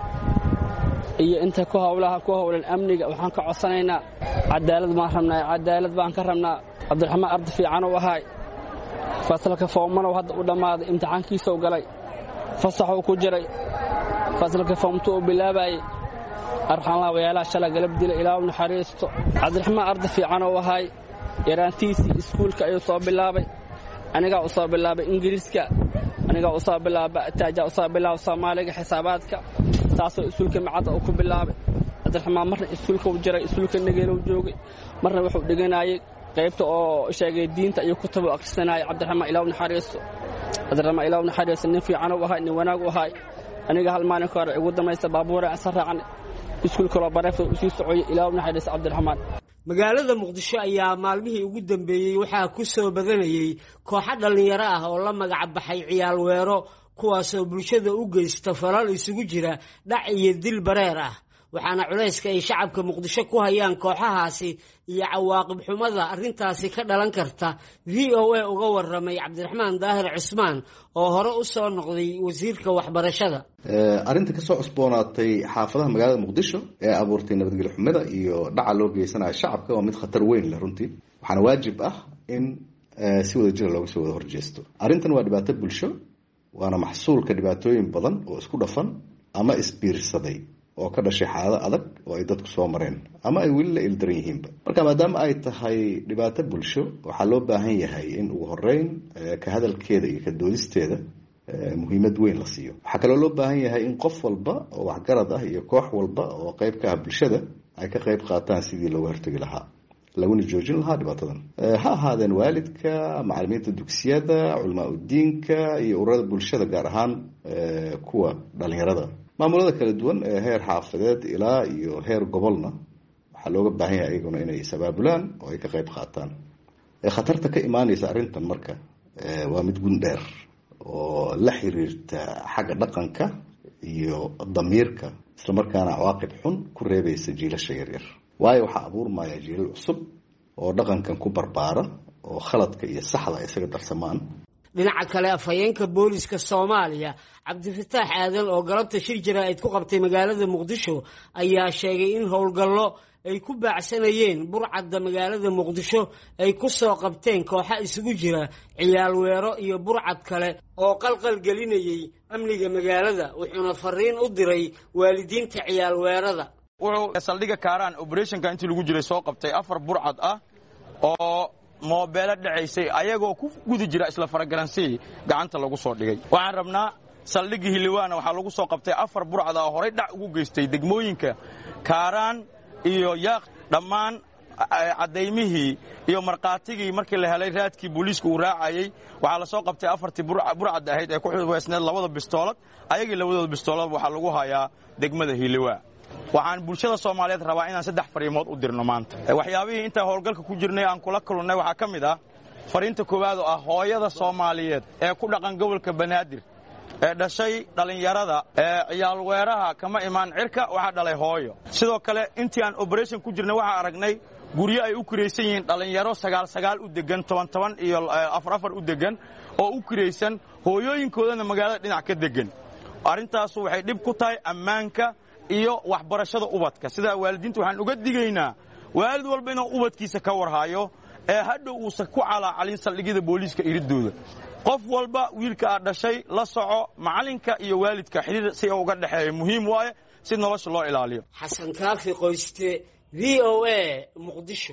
iyo inta ku howlan amniga waxaan ka codsanaynaa cadaalad baan ka rabnaa. Cabdiraxmaan arday fiican u ahay fasalka foomano hadda u dhamaaday imtixaankiisa u galay fasaxuu ku jiray fasalka foomtu u bilaabayay. arxan la wayaala shala galab dilay ilaa naxariisto. Cabdiraxmaan arday fiican u ahay yaraantiisii iskuulka ayuu soo bilaabay. aniga u soo bilaabay ingiriiska aniga u soo bilaabay taajaa u soo bilaabay Soomaaliga xisaabaadka taasoo iskuulka macad ku bilaabay. Cabdiraxmaan marna iskuulka u jiray iskuulka nageelow joogay marna wuxuu dhiganayay qaybta oo sheegay diinta iyo kutub akhrisanay. Cabdiraxmaan ilaaw naxariiso nin fiican u ahay nin wanaag u ahay. aniga hal maalin ka hor ugu dambaysa baabuur aan saraacan iskuulka loo bareefo u sii socay ilaaw naxariiso Cabdiraxmaan. magaalada Muqdisho ayaa maalmihii ugu dambeeyay waxaa ku soo badanayay kooxo dhalinyaro ah oo la magac baxay ciyaal weero kuwaasoo bulshada u geysta falal isugu jira dhac iyo dil bareer ah. waxaana culayska ay shacabka Muqdisho ku hayaan kooxahaasi iyo cawaaqib xumada arrintaasi ka dhalan karta VOA uga waramay Cabdiraxmaan Daahir Cusmaan oo hore u soo noqday wasiirka waxbarashada. arrinta ka soo cusboonaatay xaafadaha magaalada Muqdisho ee abuurtay nabadgelyo xumada iyo dhaca loo geysanayo shacabka waa mid khatar weyn leh runtii. waxaana waajib ah in si wada jir looga soo wada horjeesto. arrintan waa dhibaato bulsho waana maxsuulka dhibaatooyin badan oo isku dhafan ama isbiirsaday oo ka dhashay xaalado adag oo ay dadku soo mareen ama ay weli la ildaran yihiinba. Marka maadaama ay tahay dhibaato bulsho, waxaa loo baahan yahay in ugu horeyn ka hadalkeeda iyo ka doodisteeda muhiimad weyn la siiyo. Waxaa kaloo loo baahan yahay in qof walba oo waxgarad ah iyo koox walba oo qayb ka ah bulshada ay ka qayb qaataan sidii looga hortagi lahaa, laguna joojin lahaa dhibaatadan. Ha ahaadeen waalidka, macallimiinta dugsiyada, culamaa udiinka iyo ururada bulshada, gaar ahaan kuwa dhalinyarada. Maamulada kala duwan ee heer xaafadeed ilaa iyo heer gobolna waxaa looga baahan yahay iyaguna inay isabaabulaan oo ay ka qayb qaataan. Khatarta ka imaanaysa arrintan marka waa mid gun dheer oo la xiriirta xagga dhaqanka iyo damiirka, isla markaana cawaaqib xun ku reebaysa jiilasha yaryar. Waayo waxaa abuurmaya jiilal cusub oo dhaqankan ku barbaara oo khaladka iyo saxda isaga darsamaan. dhinaca kale afhayeenka booliska Soomaaliya Cabdifataax Aadan oo galabta shir jaraa'id ku qabtay magaalada Muqdisho ayaa sheegay in howlgallo ay ku baacsanayeen burcadda magaalada Muqdisho ay ku soo qabteen kooxo isugu jira ciyaal weero iyo burcad kale oo qalqal gelinayay amniga magaalada, wuxuuna fariin u diray waalidiinta ciyaal weerada. wuxuu saldhiga Kaaraan operationka intii lagu jiray soo qabtay 4 burcad ah oo moobeelo dhacaysay ayagoo ku guda jira isla faragaransii gacanta lagu soo dhigay. Waxaan rabnaa saldhigii Hiliwaana waxaa lagu soo qabtay 4 burcad ah oo horey dhac ugu geystay degmooyinka Kaaraan iyo Yaaq. Dhammaan cadaymihii iyo marqaatigii markii la helay raadkii booliisku uu raacayay waxaa la soo qabtay 4 burcad ahayd ee ku xidhweysneed 2 bistoolad. ayagii 2 bistoolad waxaa lagu hayaa degmada Hiliwaa. waxaan bulshada Soomaaliyeed rabaa inaan 3 fariimood u dirno maanta. waxyaabihii inta howlgalka ku jirnay aan kula kulannay waxaa ka mid ah fariinta koowaad oo ah hooyada Soomaaliyeed ee ku dhaqan gobolka Banaadir ee dhashay dhalinyarada ciyaal weeraha kama imaan cirka, waxa dhalay hooyo. sidoo kale intii aan operation ku jirnay waxaa aragnay guryo ay u kireysan yihiin dhalinyaro 9 u degan, 10 iyo 4 u degan oo u kireysan hooyooyinkoodana magaalada dhinac ka degan. arrintaas waxay dhib ku tahay ammaanka iyo waxbarashada ubadka. sida waalidiintu waxaan uga digaynaa waalid walba inuu ubadkiisa ka warhayo ee hadhow uusan ku calaacalin saldhigyada booliiska iridooda. qof walba wiilka aad dhashay la soco macalinka iyo waalidka xiriir si uga dhaxeeyo muhiim waaye si nolosha loo ilaaliyo. Xasan Kaafi Qoyste, VOA, Muqdisho.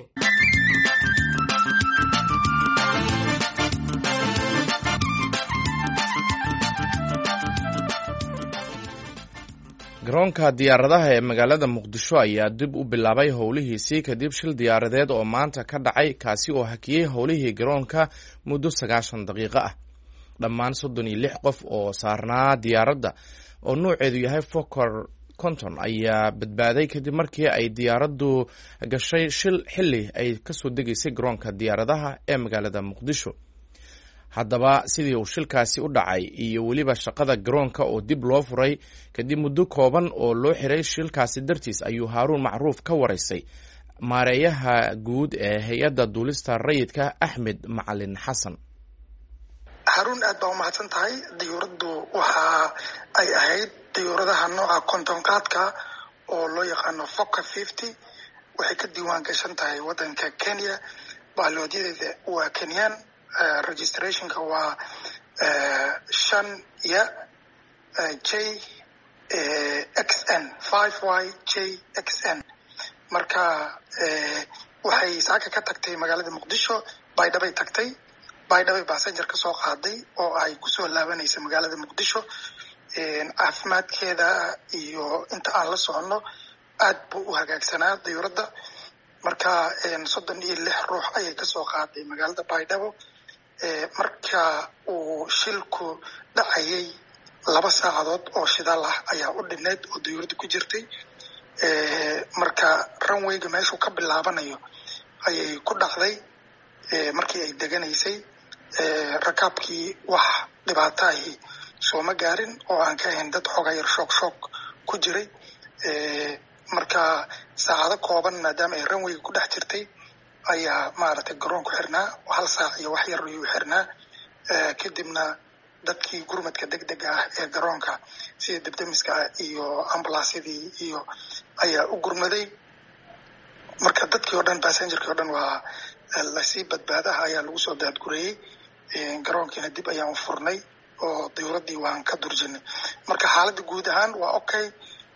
garoonka diyaaradaha ee magaalada Muqdisho ayaa dib u bilaabay howlihiisii kadib shil diyaaradeed oo maanta ka dhacay, kaasi oo hakiyey howlihii garoonka muddo 90 daqiiqo ah. dhammaan 36 qof oo saarnaa diyaaradda oo nooceedu yahay Fokker Conton ayaa badbaaday kadib markii ay diyaaraddu gashay shil xilli ay kasoo degaysay garoonka diyaaradaha ee magaalada Muqdisho. haddaba sidii uu shilkaasi u dhacay iyo weliba shaqada garoonka oo dib loo furay kadib muddo kooban oo loo xiray shilkaasi dartiis ayuu Haaruun Macruuf ka waraysay maareeyaha guud ee hay-adda duulista rayidka Axmed Macalin Xasan. Haaruun, aad baa u mahadsan tahay. diyuuraddu waxa ay ahayd diyuuradaha nooca kontonkaadka oo loo yaqaano Fokker 50. waxay ka diiwaan gashan tahay waddanka Kenya. baaloodyada waa Kenyan. registrationka waa 5YJXN. marka waxay saaka ka tagtay magaalada Muqdisho, Baydhabo tagtay. Baydhabo passenger ka soo qaaday oo ay ku soo laabanaysa magaalada Muqdisho. caafimaadkeeda iyo inta aan la socono aad buu u hagaagsanaa diyuuradda. marka 36 ruux ayay ka soo qaaday magaalada Baydhabo. marka uu shilku dhacayay 2 saacadood oo shidaal ah ayaa u dhineed oo diyuuradda ku jirtay. marka runwayga meeshuu ka bilaabanayo ayay ku dhacday. markii ay deganaysay rakaabkii wax dhibaato ahi sooma gaarin oo aan ka ahayn dad xoga yar shoog ku jiray. marka saacado kooban maadaama ay runwayga ku dhex jirtay ayaa maaragtay garoonku xirnaa 1 saac iyo wax yar ayuu xirnaa. kadibna dadkii gurmadka degdega ah ee garoonka sida debdemiska iyo ambulansyadii iyo ayaa u gurmaday. marka dadkii oo dhan passengerkii oo dhan waa lasii badbaadaha ayaa lagu soo daadgureeyey. garoonkiina dib ayaan u furnay oo diyuuraddii waan ka durjinay. marka xaaladda guud ahaan waa okay.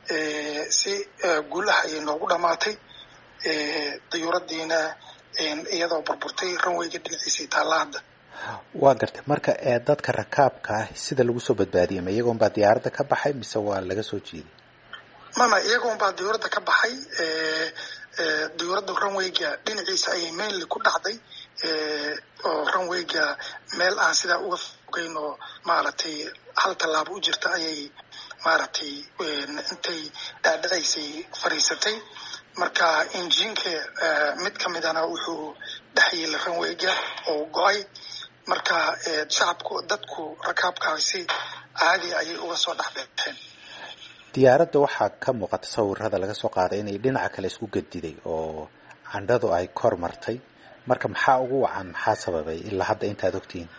si guulaha ayay noogu dhamaatay dayuuradiina iyadoo burburtay runwayga dhinaciisii taalla hadda. waa gartay marka dadka rakaabka ah sida lagu soo badbaadiyay ma iyagoon baa diyaaradda ka baxay mise waa laga soo jeeday? mama iyagoon baa diyaaradda ka baxay. diyaaradda runwayga dhinaciisa ayay mainly ku dhacday oo runwayga meel aan sidaa uga fogeyn oo maaragtay hal tallaabo u jirta ayay maaragtay intay dhaadhacaysay fadhiisatay. marka injiinka mid ka midana wuxuu dhex yeelay runwayga oo go-ay. marka shacabku dadku rakaabkaasi caadi ayay uga soo dhex baxeen. diyaaradda waxaa ka muuqata sawirada laga soo qaaday inay dhinaca kale isku gediday oo candhadu ay kor martay. marka maxaa ugu wacan, maxaa sababay ilaa hadda intaad ogtihiin?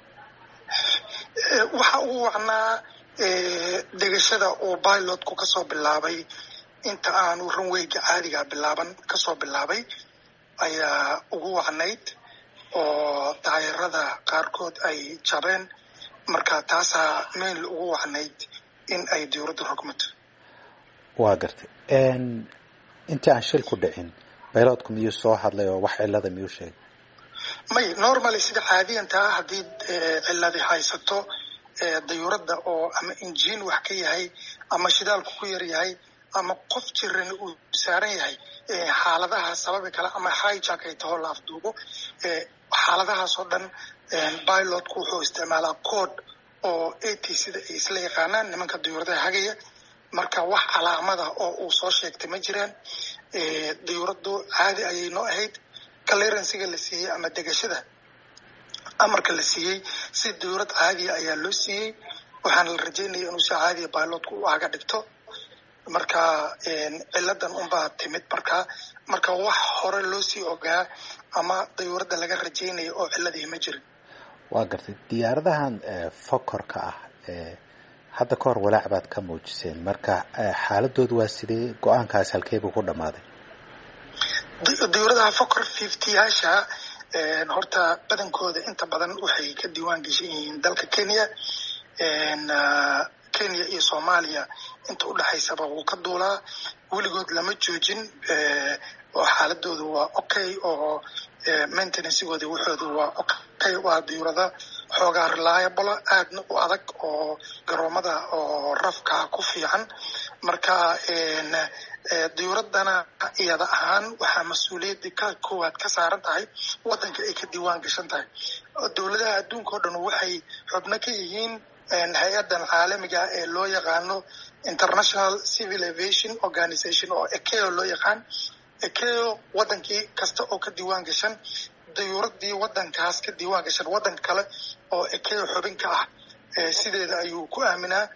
waxaa ugu wacnaa degashada oo pilotku kasoo bilaabay inta aanu runwayga caadiga bilaaban kasoo bilaabay ayaa ugu wacnayd oo daayarada qaarkood ay jabeen. marka taasaa meel ugu wacnayd in ay diyaaraddu rogmato. waa gartay. intii aan shil ku dhicin baylotku miyuu soo hadlay oo wax cilada miyuu sheegay? may normally sida caadiyantaa haddii ciladi haysato dayuuradda oo ama injiin wax ka yahay ama shidaalku ku yar yahay ama qof jiran uu saaran yahay xaaladaha sababi kale ama hijack ay taho la afduubo xaaladahaas oo dhan pilotku wuxuu isticmaalaa code oo AT sida ay isla yaqaanaan nimanka dayuuradaha hagaya. marka wax calaamada oo uu soo sheegtay ma jiraan. dayuuraddu caadi ayay noo ahayd. clearansiga la siiyey ama degashada amarka la siiyey si dayuurad caadiya ayaa loo siiyey. waxaana la rajaynaya inuu si caadiya pilotku u aga dhigto. marka ciladan unbaa timid marka wax hore loo sii ogaa ama dayuuradda laga rajaynaya oo ciladii ma jirin. waa gartay. diyaaradahan fokorka ah hadda ka hor walaac baad ka muujiseen. marka xaaladoodu waa sidee? go-aankaas halkeebuu ku dhammaaday? dayuuradaha fokor 50yaasha horta badankooda inta badan waxay ka diiwaan geshan yihiin dalka Kenya. Kenya iyo Soomaaliya inta u dhaxaysaba wuu ka duulaa. weligood lama joojin oo xaaladoodu waa okay oo maintenancegooda waxoodu waa okay. waa dayuurada xoogaa reliable aadna u adag oo garoomada oo rafka ku fiican. marka dayuuradana iyada ahaan waxaa mas-uuliyadda ka koowaad ka saaran tahay wadanka ay ka diiwaan gashan tahay. dowladaha adduunka oo dhan waxay xubno ka yihiin hay-adan caalamiga ee loo yaqaano International Civil Aviation Organization oo ICAO loo yaqaan. ICAO wadankii kasta oo ka diiwaan gashan dayuuradii wadankaas ka diiwaan gashan wadan kale oo ICAO xubin ka ah sideeda ayuu ku aaminaa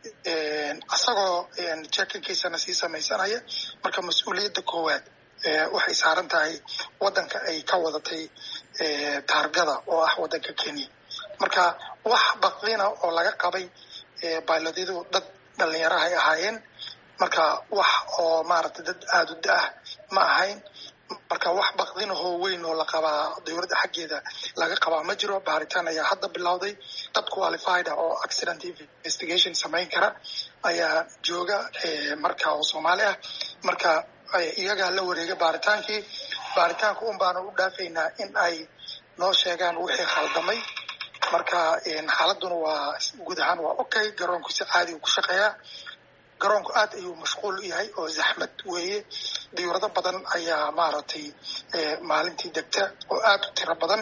asagoo checkinkiisana sii samaysanaya. marka mas-uuliyadda koowaad waxay saaran tahay wadanka ay ka wadatay taargada oo ah wadanka Kenya. marka wax baqdina oo laga qabay pilotyadu dad dhalinyaro ay ahaayeen. marka wax oo maaragtay dad aad u da-ah ma ahayn. marka wax baqdina oo weyn oo la qabaa dayuuradda xaggeeda laga qabaa ma jiro. baaritaan ayaa hadda bilowday. dad qualified oo accident investigation samayn kara ayaa jooga marka oo Soomaali ah. marka iyagaa la wareegay baaritaanka un baana u dhaafaynaa in ay noo sheegaan wixii khaldamay. marka xaaladuna waa guud ahaan waa okay. garoonku si caadi u ku shaqeeyaa. garoonku aad ayuu mashquul u yahay oo zaxmad weeye. dayuurado badan ayaa maaragtay maalintii degta oo aad u tiro badan.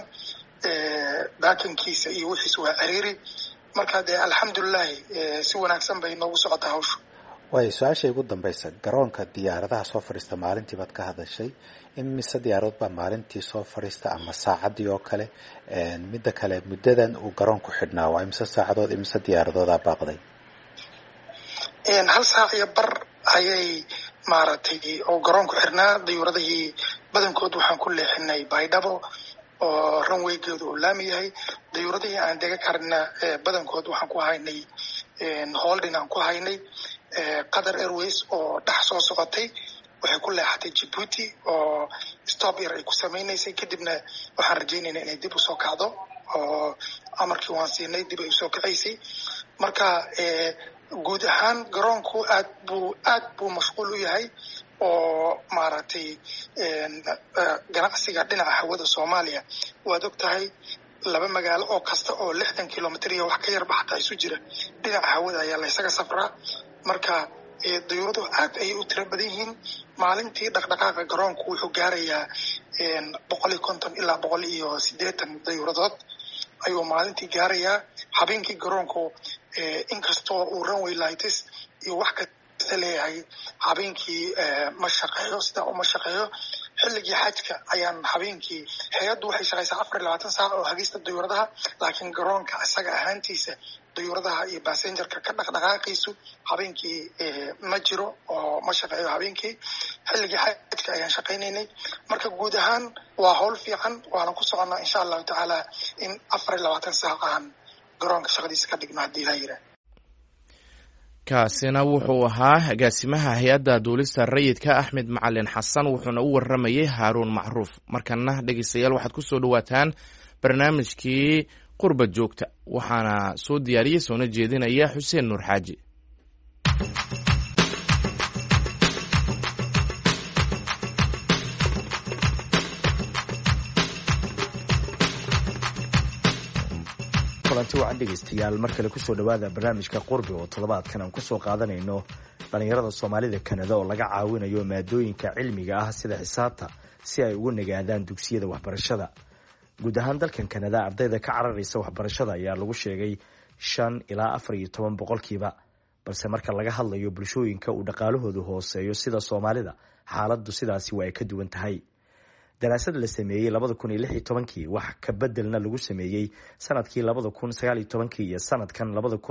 baakinkiisa iyo wixiis waa ciriiri. marka dee alxamdulilahi si wanaagsan bay noogu socotaa hawshu. waayo su-aasha ugu dambaysa, garoonka diyaaradaha soo fadhiista maalintii baad ka hadashay. imise diyaaradood baa maalintii soo fadhiista ama saacadii oo kale? midda kale muddadan uu garoonku xidhnaa waa imise saacadood, imise diyaaradoodaa baaqday? 1 saac iyo bar ayay maaragtay oo garoonku xirnaa. dayuuradihii badankood waxaan ku leexinay Baydhabo oo runwaygeedu uu laami yahay. dayuuradihii aan dega karna badankood waxaan ku haynay holding aan ku haynay. Qatar Airways oo dhex soo socotay waxay ku leexatay Djibouti oo stop yar ay ku samaynaysay. kadibna waxaan rajaynaynaa inay dib u soo kacdo oo amarkii waan siinay dib ay usoo kacaysay. marka guud ahaan garoonku aad buu mashquul u yahay oo maaragtay ganacsiga dhinaca hawada Soomaaliya waad og tahay 2 magaalo oo kasta oo 60 kilomitir iyo wax ka yar baxta isu jira dhinaca hawada ayaa la isaga safraa marka dayuuradu aad ay u tiro badan yihiin maalintii dhaqdhaqaaqa garoonku wuxuu gaarayaa 150 ilaa 180 dayuuradood ayuu maalintii gaarayaa habeenkii garoonku inkastoo uu runway lights iyo wax kasta leeyahay habeenkii ma shaqeeyo sida uma shaqeeyo xilligii xajka ayaan habeenkii hay'addu waxay shaqaysaa 24 saac oo hagista dayuuradaha laakiin garoonka isaga ahaantiisa dayuuradaha iyo passengerka ka dhaqdhaqaaqiisu habeenkii ma jiro oo ma shaqeeyo habeenkii xilligii xajka ayaan shaqaynaynay marka guud ahaan waa hawl fiican waana ku soconnaa insha Allah taala in 24 saac aan garoonka shaqadiisa ka dhigno haddii la yiraahdo. kaasina wuxuu ahaa agaasimaha hay-adda duulista rayidka Axmed Macalin Xasan wuxuuna u waramayay Haaruun Macruuf. markana dhegeystayaal waxaad ku soo dhawaataan barnaamijkii qurba joogta waxaana soo diyaariyay soona jeedinaya Xuseen Nuur Xaaji. kulanti wacan dhegeystayaal mar kale kusoo dhawaada barnaamijka qurbi oo toddobaadkan aan kusoo qaadanayno dhalinyarada Soomaalida Kanada oo laga caawinayo maadooyinka cilmiga ah sida xisaabta si ay ugu nagaadaan dugsiyada waxbarashada. guud ahaan dalkan Kanada ardayda ka cararaysa waxbarashada ayaa lagu sheegay 5 ilaa 14% balse marka laga hadlayo bulshooyinka uu dhaqaalahoodu hooseeyo sida Soomaalida xaaladdu sidaasi waa ka duwan tahay. daraasad la sameeyay 2016 wax ka bedelna lagu sameeyay sanadkii 2019 iyo sanadkan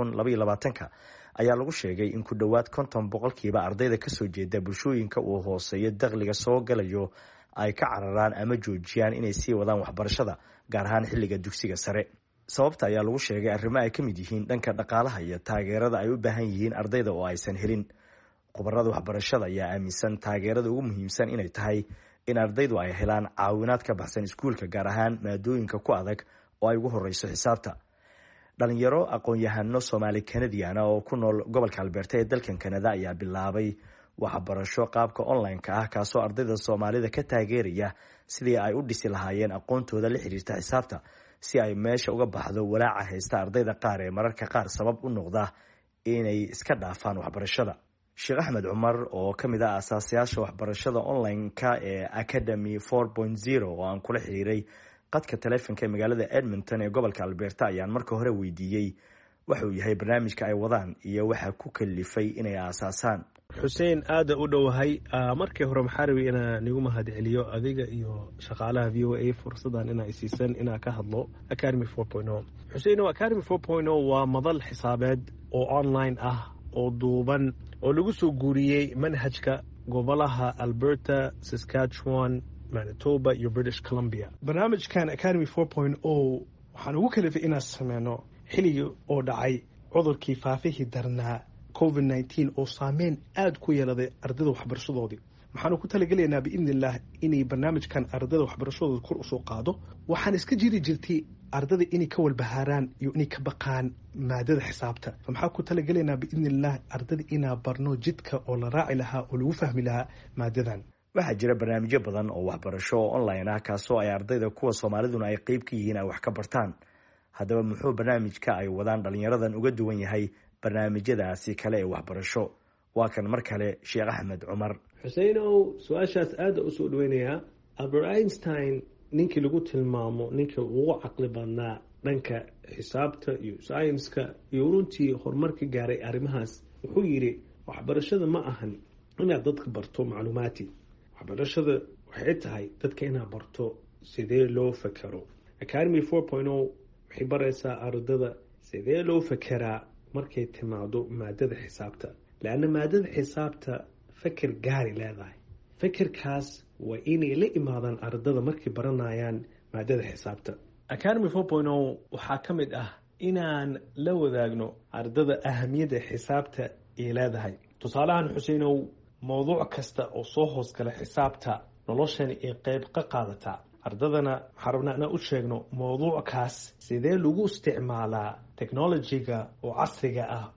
2022 ayaa lagu sheegay in ku dhawaad 50% ardayda ka soo jeeda bulshooyinka uu hooseeyo dakhliga soo galayo ay ka cararaan ama joojiyaan inay sii wadaan waxbarashada gaar ahaan xilliga dugsiga sare. sababta ayaa lagu sheegay arrimo ay ka mid yihiin dhanka dhaqaalaha iyo taageerada ay u baahan yihiin ardayda oo aysan helin. khubarada waxbarashada ayaa aaminsan taageerada ugu muhiimsan inay tahay in ardaydu ay helaan caawinaad ka baxsan iskuulka gaar ahaan maadooyinka ku adag oo ay ugu horeyso xisaabta. dhalinyaro aqoon-yahano Soomaali Kanadian oo ku nool gobolka Alberta ee dalkan Kanada ayaa bilaabay waxbarasho qaabka online-ka ah kaasoo ardayda Soomaalida ka taageeraya sidii ay u dhisi lahaayeen aqoontooda la xiriirta xisaabta si ay meesha uga baxdo walaaca haysta ardayda qaar ee mararka qaar sabab u noqda inay iska dhaafaan waxbarashada. Sheekh Axmed Cumar oo ka mid ah asaasayaasha waxbarashada online-ka ee Academy 4.0 oo aan kula xiriiray qadka taleefanka ee magaalada Edmonton ee gobolka Alberta ayaan marka hore weydiiyey waxa uu yahay barnaamijka ay wadaan iyo waxa ku kalifay inay asaasaan. Xuseen aad u dhowahay markii hore maxaa rabay inaan nigu mahad celiyo adiga iyo shaqaalaha VOA fursadan inay siisan inaan ka hadlo Academy 4.0. Xuseen Academy 4.0 waa madal xisaabeed oo online ah oo duuban oo lagu soo guuriyay manhajka gobolaha Alberta, Saskatchewan, Manitoba iyo British Columbia. barnaamijkan Academy 4.0 waxaan ugu kalifay inaan sameeyno xilliga oo dhacay cudurkii faafihii darnaa COVID-19 oo saameyn aad ku yeeladay ardayda waxbarashadoodii. waxaanu ku talagelaynaa biidnillaah inay barnaamijkan ardayda waxbarashadooda kor usoo qaado. waxaan iska jiri jirtay ardayda inay ka walbahaaraan iyo inay ka baqaan maadada xisaabta. maxaa ku talagelaynaa biidnillaah ardayda inaa barno jidka oo la raaci lahaa oo lagu fahmi lahaa maadadan. waxaa jira barnaamijyo badan oo waxbarasho oo online ah kaasoo ay ardayda kuwa Soomaaliduna ay qayb ka yihiin ay wax ka bartaan. haddaba muxuu barnaamijka ay wadaan dhalinyaradan uga duwan yahay barnaamijyadaasi kale ee waxbarasho? waa kan mar kale Sheekh Axmed Cumar. Xuseenow su-aashaas aad u soo dhaweynayaa. Albert Einstein ninkii lagu tilmaamo ninka ugu caqli badnaa dhanka xisaabta iyo science-ka iyo runtii horumarka gaaray arrimahaas wuxuu yidhi waxbarashada ma ahan inaad dadka barto macluumaati. waxbarashada waxay tahay dadka inaad barto sidee loo fakero. Academy 4.0 waxay baraysaa ardada sidee loo fakeraa markay timaado maadada xisaabta. laana maadada xisaabta fakir gaari leedahay. fakirkaas waa inay la imaadaan ardada markay baranayaan maadada xisaabta. Academy 4.0 waxaa ka mid ah inaan la wadaagno ardada ahamiyadda xisaabta ay leedahay. tusaalahan Xuseenow mowduuc kasta oo soo hoosgala xisaabta noloshan ay qayb ka qaadataa. ardadana waxaan rabnaa inaan u sheegno mowduuckaas sidee lagu isticmaalaa technology-ga oo casriga ah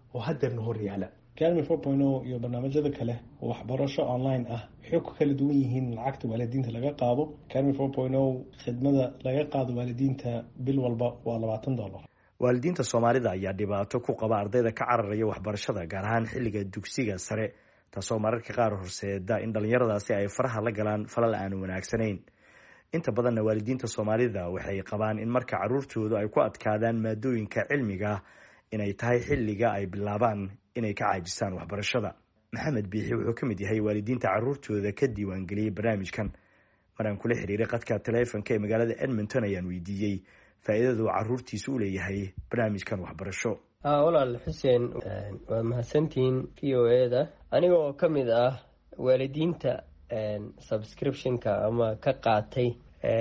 oo haddeerna hor yaala. Academy 4.0 iyo barnaamijyada kale oo waxbarasho online ah waxay ku kala duwan yihiin lacagta waalidiinta laga qaado. Academy 4.0 khidmada laga qaado waalidiinta bil walba waa $20. waalidiinta Soomaalida ayaa dhibaato ku qaba ardayda ka cararaya waxbarashada gaar ahaan xilliga dugsiga sare, taasoo mararka qaar horseeda in dhalinyaradaasi ay faraha la galaan falal aan wanaagsanayn. inta badanna waalidiinta Soomaalida waxay qabaan in marka caruurtoodu ay ku adkaadaan maadooyinka cilmiga inay tahay xilliga ay bilaabaan inay ka caajisaan waxbarashada. Maxamed Biixi wuxuu ka mid yahay waalidiinta caruurtooda ka diiwaangeliyay barnaamijkan. maraan kula xiriiray qadka taleefanka ee magaalada Edmonton ayaan weydiiyey faa'iidada uu caruurtiisu u leeyahay barnaamijkan waxbarasho. walaal Xuseen, waa mahadsantiin VOA-da. aniga oo ka mid ah waalidiinta subscription-ka ama ka qaatay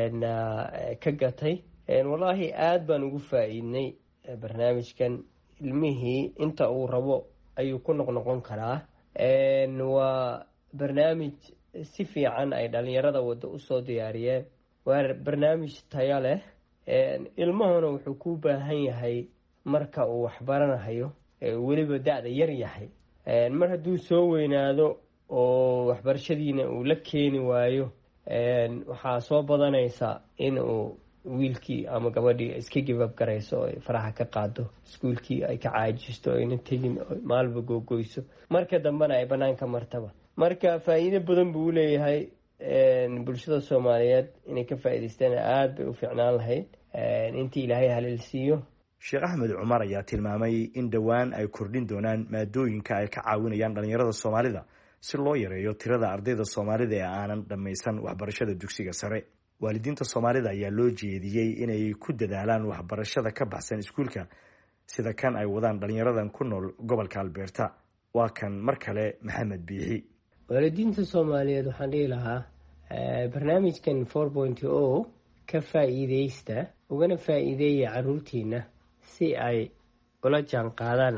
ka gatay, wallaahi aad baan ugu faa'iidnay barnaamijkan. ilmihii inta uu rabo ayuu ku noqon karaa. waa barnaamij si fiican ay dhalinyarada waddo usoo diyaariyeen. waa barnaamij tayo leh. ilmahuna wuxuu ku baahan yahay marka uu waxbaranayo weliba da-da yar yahay. mar hadduu soo weynaado oo waxbarashadiina uu la keeni waayo, waxaa soo badanaysa in uu wiilkii ama gabadhii iska gibab garayso oo faraha ka qaado iskuulkii, ay ka caajisto, ayna tegin, maalba googoyso, marka dambena ay banaanka martaba. marka faa'iido badan buu leeyahay. bulshada Soomaaliyeed inay ka faa'iidaystaan aad bay u fiicnaan lahayd intii Ilaahay halil siiyo. Sheekh Axmed Cumar ayaa tilmaamay in dhawaan ay kordhin doonaan maadooyinka ay ka caawinayaan dhalinyarada Soomaalida si loo yareeyo tirada ardayda Soomaalida ee aanan dhammaysan waxbarashada dugsiga sare. waalidiinta Soomaalida ayaa loo jeediyey inay ku dadaalaan waxbarashada ka baxsan iskuulka sida kan ay wadaan dhalinyaradan ku nool gobolka Alberta. waa kan mar kale Maxamed Biixi. waalidiinta Soomaaliyeed waxaan dhihi lahaa barnaamijkan 4.0 ka faa'iideysta, ugana faa'iideeya caruurtiina si ay ula jaan qaadaan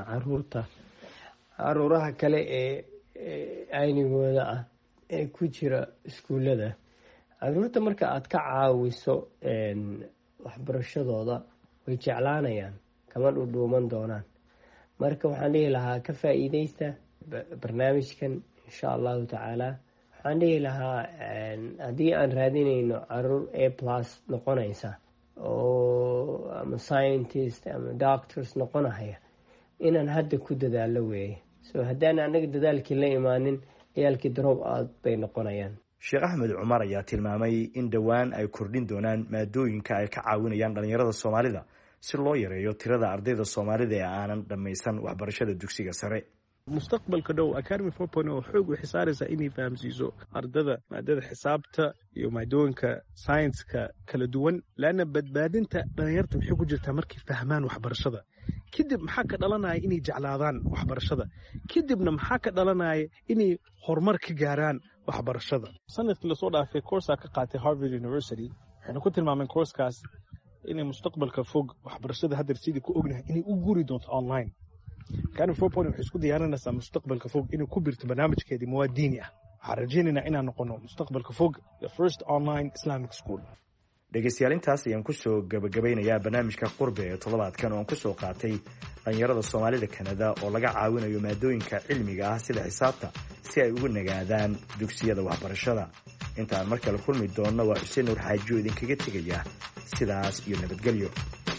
caruuraha kale ee aynigooda ah ee ku jira iskuullada. caruurta marka aad ka caawiso waxbarashadooda way jeclaanayaan, kama dhudhuuman doonaan. marka waxaan dhihi lahaa ka faa'iideysta barnaamijkan insha allahu tacaala. waxaan dhihi lahaa haddii aan raadinayno caruur A+ noqonaysa oo ama scientist ama doctors noqonaya, inaan hadda ku dadaalo weeye. so haddaan anaga dadaalkii la imaanin, ciyaalkii drop out bay noqonayaan. Sheekh Axmed Cumar ayaa tilmaamay in dhawaan ay kordhin doonaan maadooyinka ay ka caawinayaan dhalinyarada Soomaalida si loo yareeyo tirada ardayda Soomaalida ee aanan dhammaysan waxbarashada dugsiga sare. mustaqbalka dhow Academy 4.0 xoog u xisaaraysa inay fahamsiiso ardada maadada xisaabta iyo maadooyinka science-ka kala duwan, laana badbaadinta dhalinyarta waxay ku jirtaa markay fahmaan waxbarashada. kadib maxaa ka dhalanaya inay jeclaadaan waxbarashada, kadibna maxaa ka dhalanaya inay horumar ka gaaraan waxbarashada. sanadkii lasoo dhaafay course ka qaatay Harvard University, waxayna ku tilmaameen course-kaas inay mustaqbalka fog waxbarashada hadda sidii ku ognahay inay u guuri doonto online. Academy 4.0 waxay isku diyaarinaysaa mustaqbalka fog inay ku birto barnaamijkeedii muwaadini ah. waxaan rajaynaynaa inaan noqono mustaqbalka fog the first online Islamic school. dhegeystayaal, intaas ayaan kusoo gabagabeynayaa barnaamijka qurbe ee toddobaadkan oo aan kusoo qaatay dhalinyarada Soomaalida Kanada oo laga caawinayo maadooyinka cilmiga ah sida xisaabta si ay ugu nagaadaan dugsiyada waxbarashada. intaan mar kale kulmi doonno waa Xuseen Nuur Xaaji oo idinkaga tegaya sidaas iyo nabadgelyo.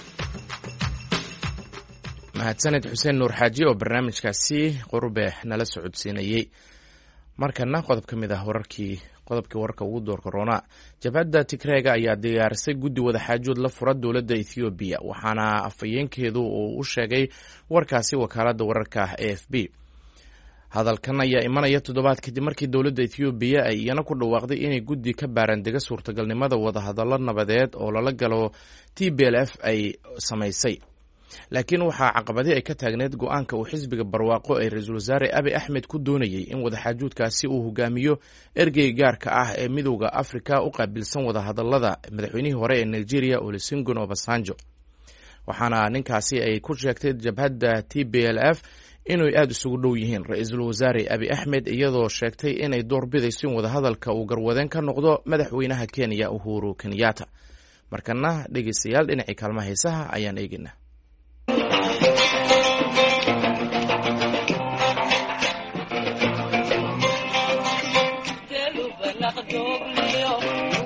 mahadsaned Xuseen Nuur Xaaji oo barnaamijkaasi qurbe nala socodsiinayay. markana qodob ka mid ah qodobkii wararka ugu door corona. jabhadda Tigreega ayaa diyaarisay guddi wadaxaajood la fura dowladda Ethiopia, waxaana afhayeenkeedu uu u sheegay warkaasi wakaaladda wararka AFP. hadalkan ayaa imanaya toddobaad kadib markii dowladda Ethiopia ay iyana ku dhawaaqday inay guddi ka baarandega suurtagalnimada wadahadallo nabadeed oo lala galo TPLF ay samaysay. laakiin waxaa caqabadi ay ka taagneed go-aanka uu xisbiga barwaaqo ee ra-iisul wasaare Abiy Ahmed ku doonayay in wadaxaajoodkaasi uu hogaamiyo ergey gaarka ah ee midowda Afrika u qaabilsan wadahadallada madaxweynihii hore ee Nigeria Olusegun Obasanjo. waxaana ninkaasi ay ku sheegtay jabhadda TPLF inay aad isugu dhow yihiin ra-iisul wasaare Abiy Ahmed, iyadoo sheegtay inay door bidayso in wadahadalka uu garwadeen ka noqdo madaxweynaha Kenya Uhuru Kenyatta. markana dhegeystayaal, dhinacii kaalmaha heesaha ayaan eegaynaa.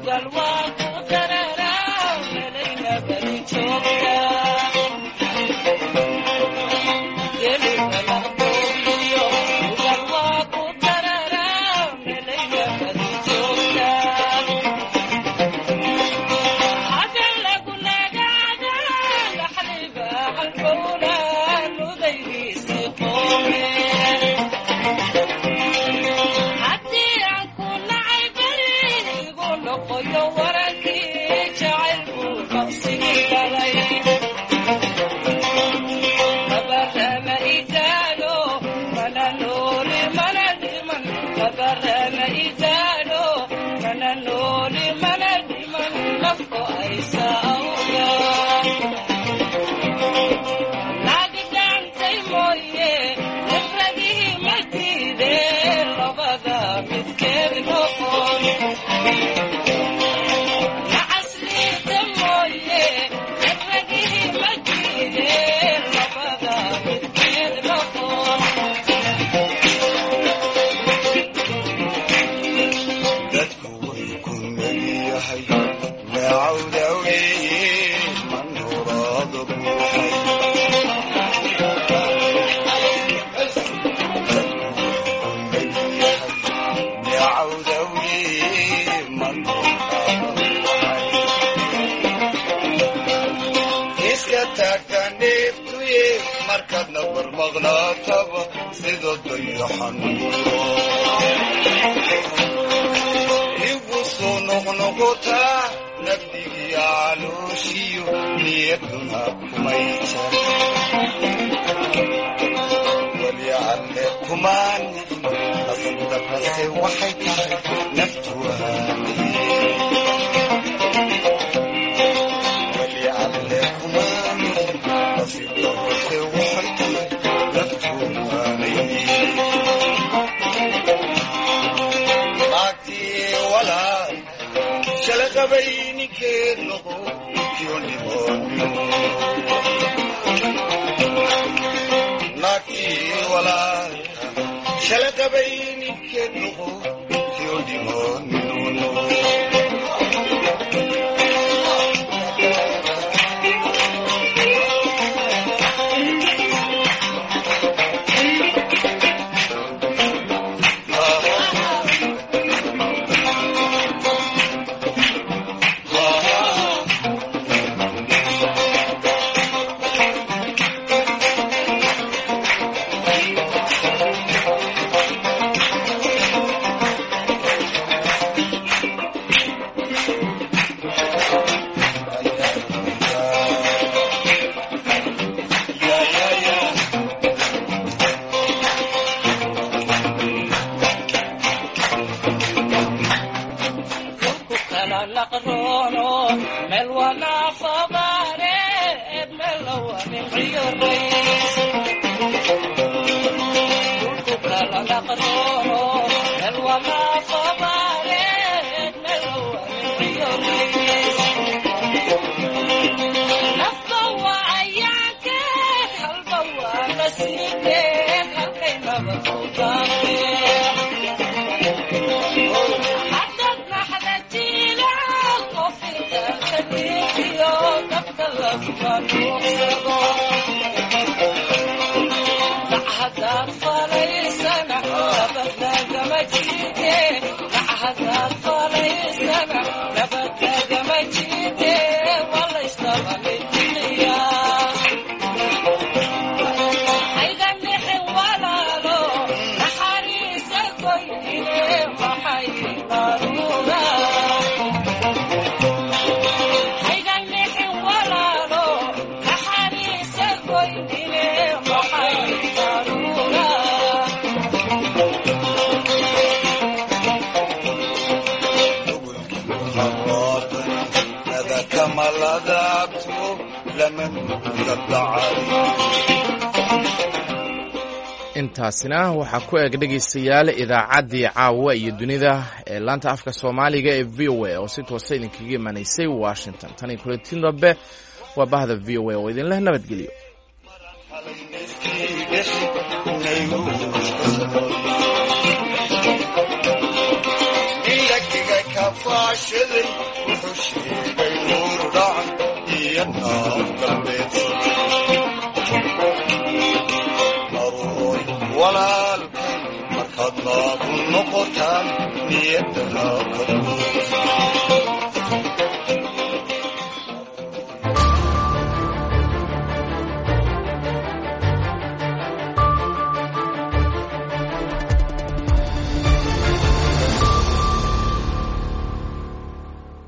intaasina waxaa ku eg dhegaystayaal idaacaddii caawa iyo dunida ee laanta afka soomaaliga ee v o a oo si toosa idinkaga imanaysay washington tan iyo kulantiin dambe waa bahda v o a oo idinleh nabadgelyo Fire عشري وحشي بينور دعم ينام قلبي ضروري ولا الكل مركضنا بالنقطان نيتنا كبوس